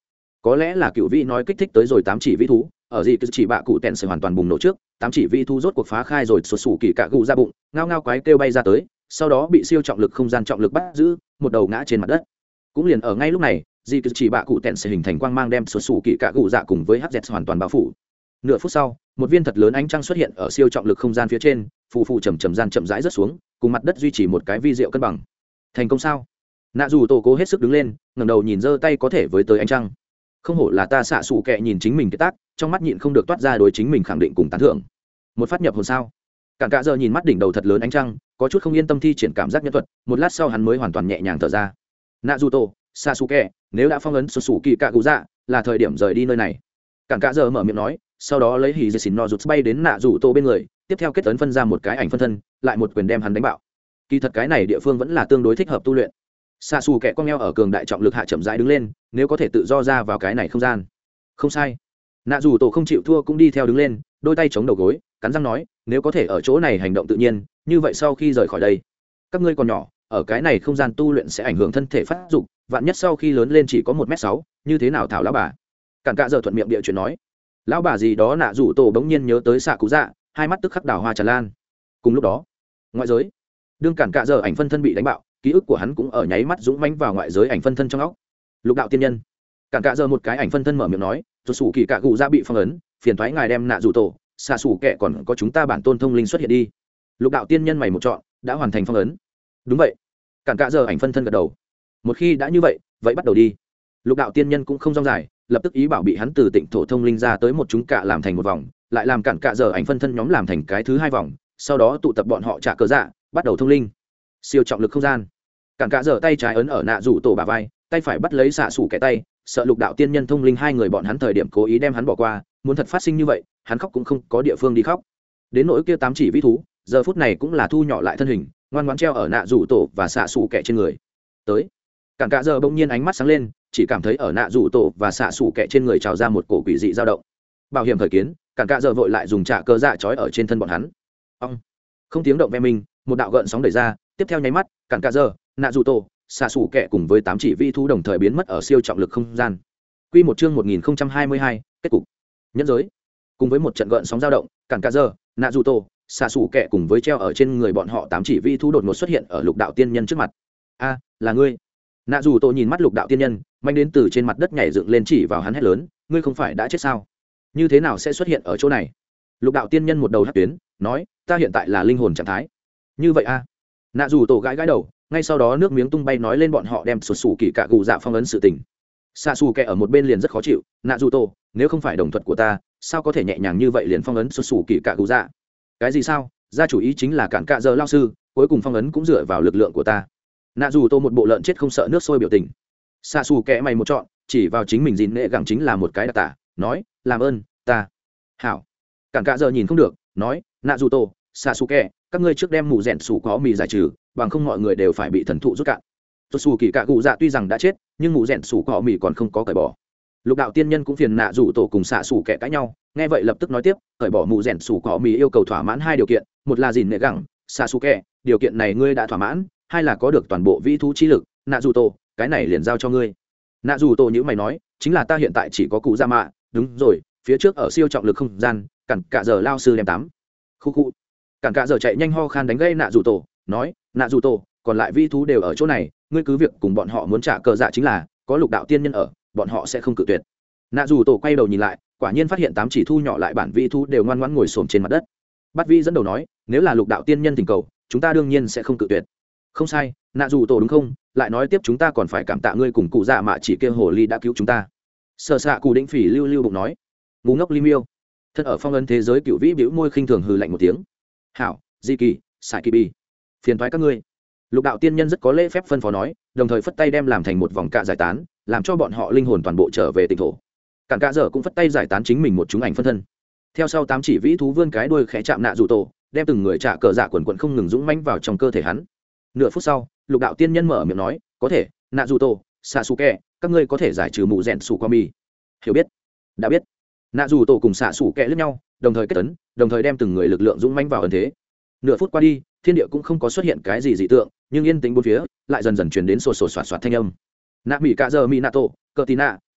có lẽ là cựu vĩ nói kích thích tới rồi tám chỉ vĩ thú ở gì cứ chỉ bạ cụ tèn sẽ hoàn toàn bùng nổ trước tám chỉ vĩ thú rốt cuộc phá khai rồi sụt sủ kỳ cạ gù ra bụng ngao ngao quái kêu bay ra tới sau đó bị siêu trọng lực không gian trọng lực bắt giữ một đầu ngã trên mặt đất. Cũng liền ở ngay lúc này gì cứ chỉ bạ cụ tèn sẽ hình thành quang mang đem sụt sủ kỳ cạ gù dạ cùng với hz hoàn toàn bao phủ. Nửa phút sau một viên thật lớn ánh trăng xuất hiện ở siêu trọng lực không gian phía trên phù phù chầm chầm gian chậm rãi rớt xuống cùng mặt đất duy trì một cái vi diệu cân bằng. Thành công sao? Nạ dù tổ cố hết sức đứng lên ngẩng đầu nhìn giơ tay có thể với tới ánh trăng. Không hổ là ta xạ xù kẹ nhìn chính mình cái tác trong mắt nhịn không được toát ra đối chính mình khẳng định cùng tán thưởng. Một phát nhập hồn sao? Cản cả giờ nhìn mắt đỉnh đầu thật lớn ánh trăng có chút không yên tâm thi triển cảm giác nhân thuật một lát sau hắn mới hoàn toàn nhẹ nhàng thở ra. Nạ dù tổ xạ xù kẹ nếu đã phong ấn sụt sủ kỳ cạ cụ dạ là thời điểm rời đi nơi này. Cản cả giờ mở miệng nói sau đó lấy hì dì xỉn no rụt bay đến nạ rủ tổ bên người tiếp theo kết ấn phân ra một cái ảnh phân thân lại một quyền đem hắn đánh bạo. Kỳ thật cái này địa phương vẫn là tương đối thích hợp tu luyện. Xạ xù kẹ con eo ở cường đại trọng lực hạ chậm rãi đứng lên nếu có thể tự do ra vào cái này không gian không sai. Nạ rủ tổ không chịu thua cũng đi theo đứng lên đôi tay chống đầu gối cắn răng nói nếu có thể ở chỗ này hành động tự nhiên như vậy sau khi rời khỏi đây các ngươi còn nhỏ ở cái này không gian tu luyện sẽ ảnh hưởng thân thể phát dục vạn nhất sau khi lớn lên chỉ có một m sáu như thế nào thảo lão bà. Cản cả giờ thuận miệng địa chuyện nói lão bà gì đó. Nạ rủ tổ bỗng nhiên nhớ tới xạ cú dạ hai mắt tức khắc đào hoa tràn lan. Cùng lúc đó ngoại giới đương cản cả giờ ảnh phân thân bị đánh bạo ký ức của hắn cũng ở nháy mắt dũng mãnh vào ngoại giới ảnh phân thân trong óc. Lục đạo tiên nhân cản cả giờ một cái ảnh phân thân mở miệng nói rồi sủ kỳ cạ gù ra bị phong ấn phiền thoái ngài đem nạ rủ tổ xạ sủ kệ còn có chúng ta bản tôn thông linh xuất hiện đi. Lục đạo tiên nhân mày một chọn đã hoàn thành phong ấn. Đúng vậy. Cản cả giờ ảnh phân thân gật đầu. Một khi đã như vậy vậy bắt đầu đi. Lục đạo tiên nhân cũng không rong dài lập tức ý bảo bị hắn từ tịnh thổ thông linh ra tới một chúng cạ làm thành một vòng lại làm cản cả giờ ảnh phân thân nhóm làm thành cái thứ hai vòng sau đó tụ tập bọn họ trả cờ dạ bắt đầu thông linh. Siêu trọng lực không gian cản cả giờ tay trái ấn ở nạ rủ tổ bả vai tay phải bắt lấy xạ xủ kẻ tay sợ lục đạo tiên nhân thông linh hai người bọn hắn thời điểm cố ý đem hắn bỏ qua muốn thật phát sinh như vậy hắn khóc cũng không có địa phương đi khóc. Đến nỗi kia tám chỉ vĩ thú giờ phút này cũng là thu nhỏ lại thân hình ngoan ngoãn treo ở nạ rủ tổ và xạ xủ kẻ trên người. Tới cản cả giờ bỗng nhiên ánh mắt sáng lên chỉ cảm thấy ở nạ rủ tổ và xạ xủ kẻ trên người trào ra một cổ quỷ dị dao động. Bảo hiểm thời kiến cản cả giờ vội lại dùng trả cơ dạ trói ở trên thân bọn hắn. Ông không tiếng động ve minh một đạo gợn sóng đẩy ra tiếp theo nháy mắt cản cả giờ nạ rủ tổ xạ xủ kẻ cùng với tám chỉ vi thú đồng thời biến mất ở siêu trọng lực không gian. Quy một chương một nghìn không trăm hai mươi hai kết cục nhân giới cùng với một trận gợn sóng dao động cản cả giờ nạ rủ tổ xạ xủ kẻ cùng với treo ở trên người bọn họ tám chỉ vi thú đột ngột xuất hiện ở lục đạo tiên nhân trước mặt. A là ngươi. Nạ rủ tổ nhìn mắt lục đạo tiên nhân manh đến từ trên mặt đất nhảy dựng lên chỉ vào hắn hét lớn ngươi không phải đã chết sao như thế nào sẽ xuất hiện ở chỗ này. Lục đạo tiên nhân một đầu hất tuyến nói ta hiện tại là linh hồn trạng thái. Như vậy a. Nạ rủ tổ gãi gãi đầu ngay sau đó nước miếng tung bay nói lên bọn họ đem sụt sủ kỳ cạ gù dạ phong ấn sự tình. Xạ xù kẹ ở một bên liền rất khó chịu nạ rủ tổ nếu không phải đồng thuận của ta sao có thể nhẹ nhàng như vậy liền phong ấn sụt sủ kỳ cạ gù dạ. Cái gì sao gia chủ ý chính là cản cạ giờ lao sư cuối cùng phong ấn cũng dựa vào lực lượng của ta. Nạ dù tô một bộ lợn chết không sợ nước sôi biểu tình. Xạ xù kẽ mày một chọn chỉ vào chính mình dìn nệ gẳng chính là một cái đặc tả nói làm ơn ta hảo. Cản cả giờ nhìn không được nói nạ dù tô xạ xù kẽ các ngươi trước đem mù rèn xù có mì giải trừ bằng không mọi người đều phải bị thần thụ rút cạn. Tốt xù kỳ cạ cụ dạ tuy rằng đã chết nhưng mù rèn xù có mì còn không có cởi bỏ. Lục đạo tiên nhân cũng phiền nạ dù tổ cùng xạ xù kẽ cãi nhau nghe vậy lập tức nói tiếp cởi bỏ mù rèn xù có mì yêu cầu thỏa mãn hai điều kiện một là dìn nệ gẳng xạ xù kẽ điều kiện này ngươi đã thỏa mãn hai là có được toàn bộ vĩ thú chi lực nạ dù tổ cái này liền giao cho ngươi. Nạ dù tổ như mày nói chính là ta hiện tại chỉ có cụ ra mạ đúng rồi phía trước ở siêu trọng lực không gian cản cả giờ lao sư đem tám khu khu cản cả giờ chạy nhanh ho khan đánh gây nạ dù tổ nói nạ dù tổ còn lại vĩ thú đều ở chỗ này ngươi cứ việc cùng bọn họ muốn trả cờ dạ chính là có lục đạo tiên nhân ở bọn họ sẽ không cự tuyệt. Nạ dù tổ quay đầu nhìn lại quả nhiên phát hiện tám chỉ thu nhỏ lại bản vĩ thú đều ngoan ngoãn ngồi xổm trên mặt đất. Bát vĩ dẫn đầu nói nếu là lục đạo tiên nhân tình cầu chúng ta đương nhiên sẽ không cự tuyệt. Không sai nạ dù tổ đúng không lại nói tiếp chúng ta còn phải cảm tạ ngươi cùng cụ dạ mạ chỉ kia hồ ly đã cứu chúng ta. Sợ xạ cụ đĩnh phỉ lưu lưu bụng nói ngu ngốc li miêu thân ở phong ấn thế giới cựu vĩ bĩu môi khinh thường hừ lạnh một tiếng hảo di kỳ sải kỳ bi phiền thoái các ngươi. Lục đạo tiên nhân rất có lễ phép phân phó nói đồng thời phất tay đem làm thành một vòng cạ giải tán làm cho bọn họ linh hồn toàn bộ trở về tỉnh thổ. Cản cạ dở cũng phất tay giải tán chính mình một chúng ảnh phân thân theo sau tám chỉ vĩ thú vươn cái đuôi khẽ chạm nạ dù tổ đem từng người trả cờ dạ quần quần không ngừng dũng mãnh vào trong cơ thể hắn. Nửa phút sau lục đạo tiên nhân mở miệng nói có thể nạ dù tổ xạ xù kẹ các ngươi có thể giải trừ mù rèn xù qua mi. Hiểu biết đã biết. Nạ dù tổ cùng xạ xù kẹ lẫn nhau đồng thời kết tấn đồng thời đem từng người lực lượng dũng mãnh vào ẩn thế. Nửa phút qua đi thiên địa cũng không có xuất hiện cái gì dị tượng nhưng yên tĩnh bốn phía lại dần dần truyền đến sột sột soạt soạt thanh âm. Nạ mỹ cạ giờ mỹ nạ tổ cờ tì nạ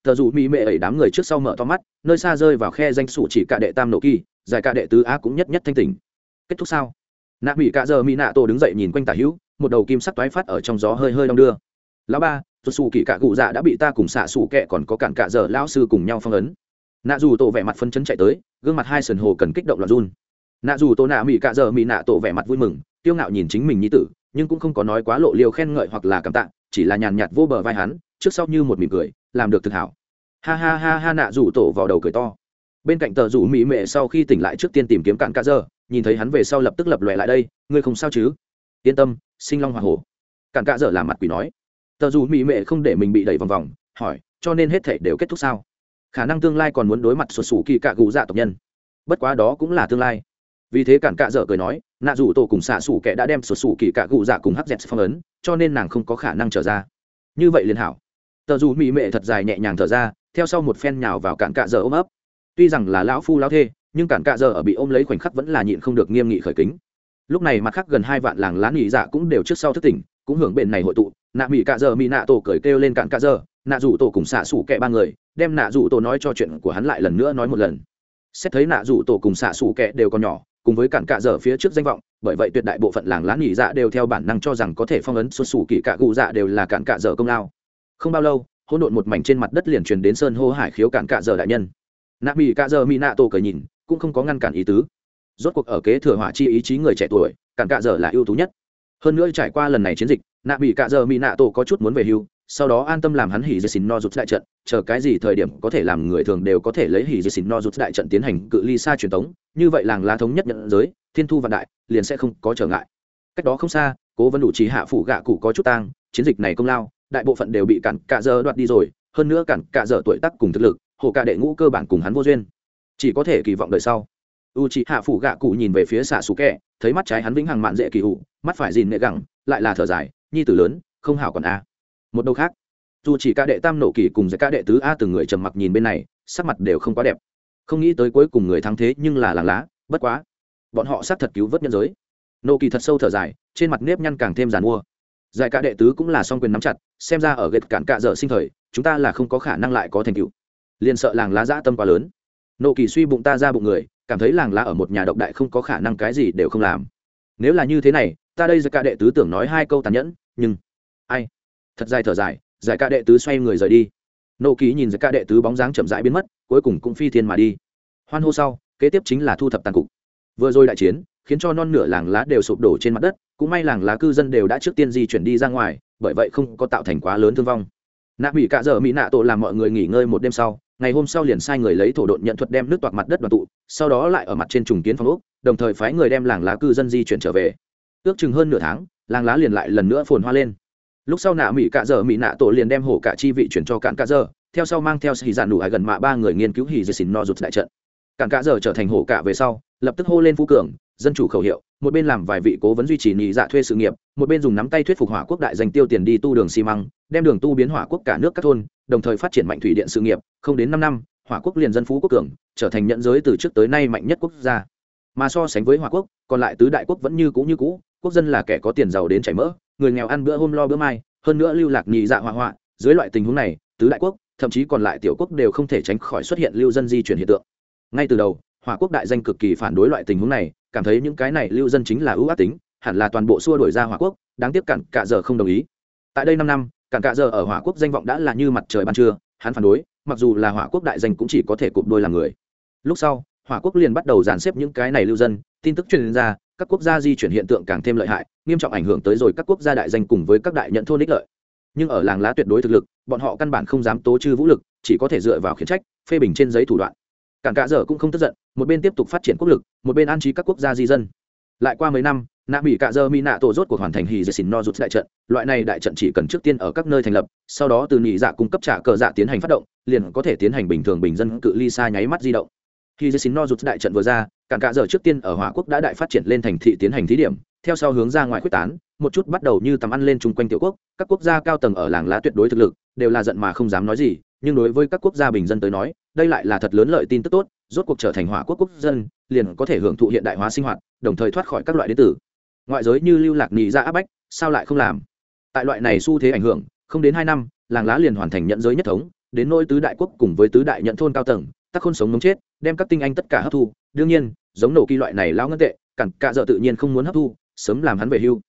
tờ dù mỹ mệ ấy đám người trước sau mở to mắt, nơi xa rơi vào khe danh sủ chỉ cả đệ tam nổ kỳ, giải cả đệ tứ á cũng nhất nhất thanh tỉnh. Kết thúc sao? Nạ mỹ cả giờ mỹ nạ tổ đứng dậy nhìn quanh tả hữu, một đầu kim sắc toái phát ở trong gió hơi hơi đong đưa. Lão ba, tuột sủ kỳ cả cụ dạ đã bị ta cùng xạ sủ kẹ còn có cản cả giờ lão sư cùng nhau phong ấn. Nạ dù tổ vẻ mặt phân chấn chạy tới, gương mặt hai sườn hồ cần kích động loạn run. Nạ dù tổ nạ mỹ cả giờ mỹ nạ tổ vẻ mặt vui mừng, tiêu ngạo nhìn chính mình nhi tử, nhưng cũng không có nói quá lộ liều khen ngợi hoặc là cảm tạ, chỉ là nhàn nhạt vô bờ vai hắn, trước sau như một mỉm cười, làm được thực hảo. Ha ha ha ha, nạ dù tổ vào đầu cười to. Bên cạnh tờ rủ mỹ mệ sau khi tỉnh lại trước tiên tìm kiếm cạn cả giờ, nhìn thấy hắn về sau lập tức lập lòe lại đây, ngươi không sao chứ? Yên tâm, sinh long hỏa hổ. Cạn cả giờ làm mặt quỷ nói. Tờ rủ mỹ mệ không để mình bị đẩy vòng vòng, hỏi, cho nên hết thảy đều kết thúc sao? Khả năng tương lai còn muốn đối mặt sụt sủ kỳ cạ gù dạ tộc nhân, bất quá đó cũng là tương lai. Vì thế cạn cả giờ cười nói, nạ dù tổ cùng xạ sủ kẻ đã đem sụt sủ kỳ cạ gù dạ cùng hắc dẹt phong ấn, cho nên nàng không có khả năng trở ra. Như vậy liền hảo. Tờ rủ mỹ mệ thật dài nhẹ nhàng thở ra, theo sau một phen nhào vào cạn cả giờ ôm ấp. Tuy rằng là lão phu lão thê, nhưng cản cạ giờ ở bị ôm lấy khoảnh khắc vẫn là nhịn không được nghiêm nghị khởi kính. Lúc này mặt khác gần hai vạn làng lá nghỉ dạ cũng đều trước sau thức tỉnh, cũng hưởng bên này hội tụ. Nạ mỹ cạ giờ mỹ nạ tổ cười kêu lên cản cạ giờ, nạ rủ tổ cùng xạ sủ kẹ ba người, đem nạ rủ tổ nói cho chuyện của hắn lại lần nữa nói một lần. Xét thấy nạ rủ tổ cùng xạ sủ kẹ đều còn nhỏ, cùng với cản cạ giờ phía trước danh vọng, bởi vậy tuyệt đại bộ phận làng lá nghỉ dạ đều theo bản năng cho rằng có thể phong ấn xuất sủ kỳ cạ gù dạ đều là cản cạ giờ công lao. Không bao lâu, hỗn độn một mảnh trên mặt đất liền truyền đến sơn hô hải khiếu cản cạ giờ đại nhân. Nạ mỹ cạ giờ mỹ nạ tổ cười nhìn, cũng không có ngăn cản ý tứ. Rốt cuộc ở kế thừa hỏa chi ý chí người trẻ tuổi, cản cạ giờ là ưu tú nhất. Hơn nữa trải qua lần này chiến dịch, nạ mỹ cạ giờ mỹ nạ tổ có chút muốn về hưu, sau đó an tâm làm hắn hỉ dây xin no rút đại trận, chờ cái gì thời điểm có thể làm người thường đều có thể lấy hỉ dây xin no rút đại trận tiến hành cự ly xa truyền tống, như vậy làng lá thống nhất nhận giới, thiên thu vạn đại, liền sẽ không có trở ngại. Cách đó không xa, cố vấn đủ trí hạ phủ gạ cụ có chút tang, chiến dịch này công lao, đại bộ phận đều bị cản cạ giờ đoạt đi rồi, hơn nữa cản cạ giờ tuổi tác cùng thực lực, hồ cả đệ ngũ cơ bản cùng hắn vô duyên, chỉ có thể kỳ vọng đời sau. U chị hạ phủ gạ cụ nhìn về phía xạ xù kẹ, thấy mắt trái hắn vĩnh hằng mạn dễ kỳ hụ, mắt phải dìn nệ gẳng, lại là thở dài, nhi tử lớn không hảo còn a. Một đầu khác, dù chỉ ca đệ tam nổ kỳ cùng với ca đệ tứ a từng người trầm mặc nhìn bên này, sắc mặt đều không quá đẹp. Không nghĩ tới cuối cùng người thắng thế nhưng là làng lá, bất quá bọn họ sát thật cứu vớt nhân giới. Nổ kỳ thật sâu thở dài, trên mặt nếp nhăn càng thêm giàn mua. Giải ca đệ tứ cũng là song quyền nắm chặt, xem ra ở gệt cản cạ dở sinh thời, chúng ta là không có khả năng lại có thành tựu. Liên sợ làng lá dã tâm quá lớn. Nộ kỳ suy bụng ta ra bụng người, cảm thấy làng lá ở một nhà độc đại không có khả năng cái gì đều không làm. Nếu là như thế này, ta đây giải ca đệ tứ tưởng nói hai câu tàn nhẫn, nhưng ai thật dài thở dài, giải ca đệ tứ xoay người rời đi. Nộ kỳ nhìn giải ca đệ tứ bóng dáng chậm rãi biến mất, cuối cùng cũng phi thiên mà đi. Hoan hô sau, kế tiếp chính là thu thập tàn cục. Vừa rồi đại chiến khiến cho non nửa làng lá đều sụp đổ trên mặt đất, cũng may làng lá cư dân đều đã trước tiên di chuyển đi ra ngoài, bởi vậy không có tạo thành quá lớn thương vong. Nạ mỹ cạ dở mỹ nạ tổ làm mọi người nghỉ ngơi một đêm sau, ngày hôm sau liền sai người lấy thổ độn nhận thuật đem nước toạc mặt đất đoàn tụ, sau đó lại ở mặt trên trùng kiến phong ốc, đồng thời phái người đem làng lá cư dân di chuyển trở về. Ước chừng hơn nửa tháng, làng lá liền lại lần nữa phồn hoa lên. Lúc sau nạ mỹ cạ dở mỹ nạ tổ liền đem hổ cả chi vị chuyển cho cạn cạ dở, theo sau mang theo hỉ dạn đủ ai gần mạ ba người nghiên cứu hỉ dì xỉn no rụt đại trận. Cạn cạ dở trở thành hổ cả về sau, lập tức hô lên phú cường dân chủ khẩu hiệu, một bên làm vài vị cố vấn duy trì nhị dạ thuê sự nghiệp, một bên dùng nắm tay thuyết phục hỏa quốc đại dành tiêu tiền đi tu đường xi măng, đem đường tu biến hỏa quốc cả nước các thôn, đồng thời phát triển mạnh thủy điện sự nghiệp. Không đến năm năm, hỏa quốc liền dân phú quốc cường, trở thành nhận giới từ trước tới nay mạnh nhất quốc gia. Mà so sánh với hỏa quốc, còn lại tứ đại quốc vẫn như cũ như cũ, quốc dân là kẻ có tiền giàu đến chảy mỡ, người nghèo ăn bữa hôm lo bữa mai, hơn nữa lưu lạc nhị dạ hỏa hoạ. Dưới loại tình huống này, tứ đại quốc, thậm chí còn lại tiểu quốc đều không thể tránh khỏi xuất hiện lưu dân di chuyển hiện tượng. Ngay từ đầu, hỏa quốc đại danh cực kỳ phản đối loại tình huống này, cảm thấy những cái này lưu dân chính là ưu ác tính, hẳn là toàn bộ xua đuổi ra hỏa quốc, đáng tiếc cản cạ giờ không đồng ý. Tại đây năm năm, cản cạ giờ ở hỏa quốc danh vọng đã là như mặt trời ban trưa, hắn phản đối, mặc dù là hỏa quốc đại danh cũng chỉ có thể cụp đôi làm người. Lúc sau, hỏa quốc liền bắt đầu dàn xếp những cái này lưu dân, tin tức truyền ra, các quốc gia di chuyển hiện tượng càng thêm lợi hại, nghiêm trọng ảnh hưởng tới rồi các quốc gia đại danh cùng với các đại nhận thôn ích lợi. Nhưng ở làng lá tuyệt đối thực lực, bọn họ căn bản không dám tố trư vũ lực, chỉ có thể dựa vào khiển trách, phê bình trên giấy thủ đoạn. Cản cạ dở cũng không tức giận, một bên tiếp tục phát triển quốc lực, một bên an trí các quốc gia di dân. Lại qua mấy năm, nạ mỹ cạ dơ mỹ nạ tổ rốt cuộc hoàn thành hỉ dì xỉn no rút đại trận. Loại này đại trận chỉ cần trước tiên ở các nơi thành lập, sau đó từ nhị dạ cung cấp trả cờ dạ tiến hành phát động, liền có thể tiến hành bình thường bình dân cự ly xa nháy mắt di động. Hỉ dì xỉn no rút đại trận vừa ra, cản cạ dở trước tiên ở hỏa quốc đã đại phát triển lên thành thị tiến hành thí điểm, theo sau hướng ra ngoài quyết tán, một chút bắt đầu như tầm ăn lên chung quanh tiểu quốc. Các quốc gia cao tầng ở làng lá tuyệt đối thực lực đều là giận mà không dám nói gì, nhưng đối với các quốc gia bình dân tới nói, đây lại là thật lớn lợi tin tức tốt, rốt cuộc trở thành hỏa quốc quốc dân, liền có thể hưởng thụ hiện đại hóa sinh hoạt, đồng thời thoát khỏi các loại đến tử ngoại giới như lưu lạc nhị ra áp bách, sao lại không làm. Tại loại này xu thế ảnh hưởng, không đến hai năm, làng lá liền hoàn thành nhận giới nhất thống, đến nỗi tứ đại quốc cùng với tứ đại nhận thôn cao tầng tắc khôn sống ngống chết đem các tinh anh tất cả hấp thu. Đương nhiên giống nổ kỳ loại này lão ngân tệ cản cạ dợ tự nhiên không muốn hấp thu, sớm làm hắn về hưu.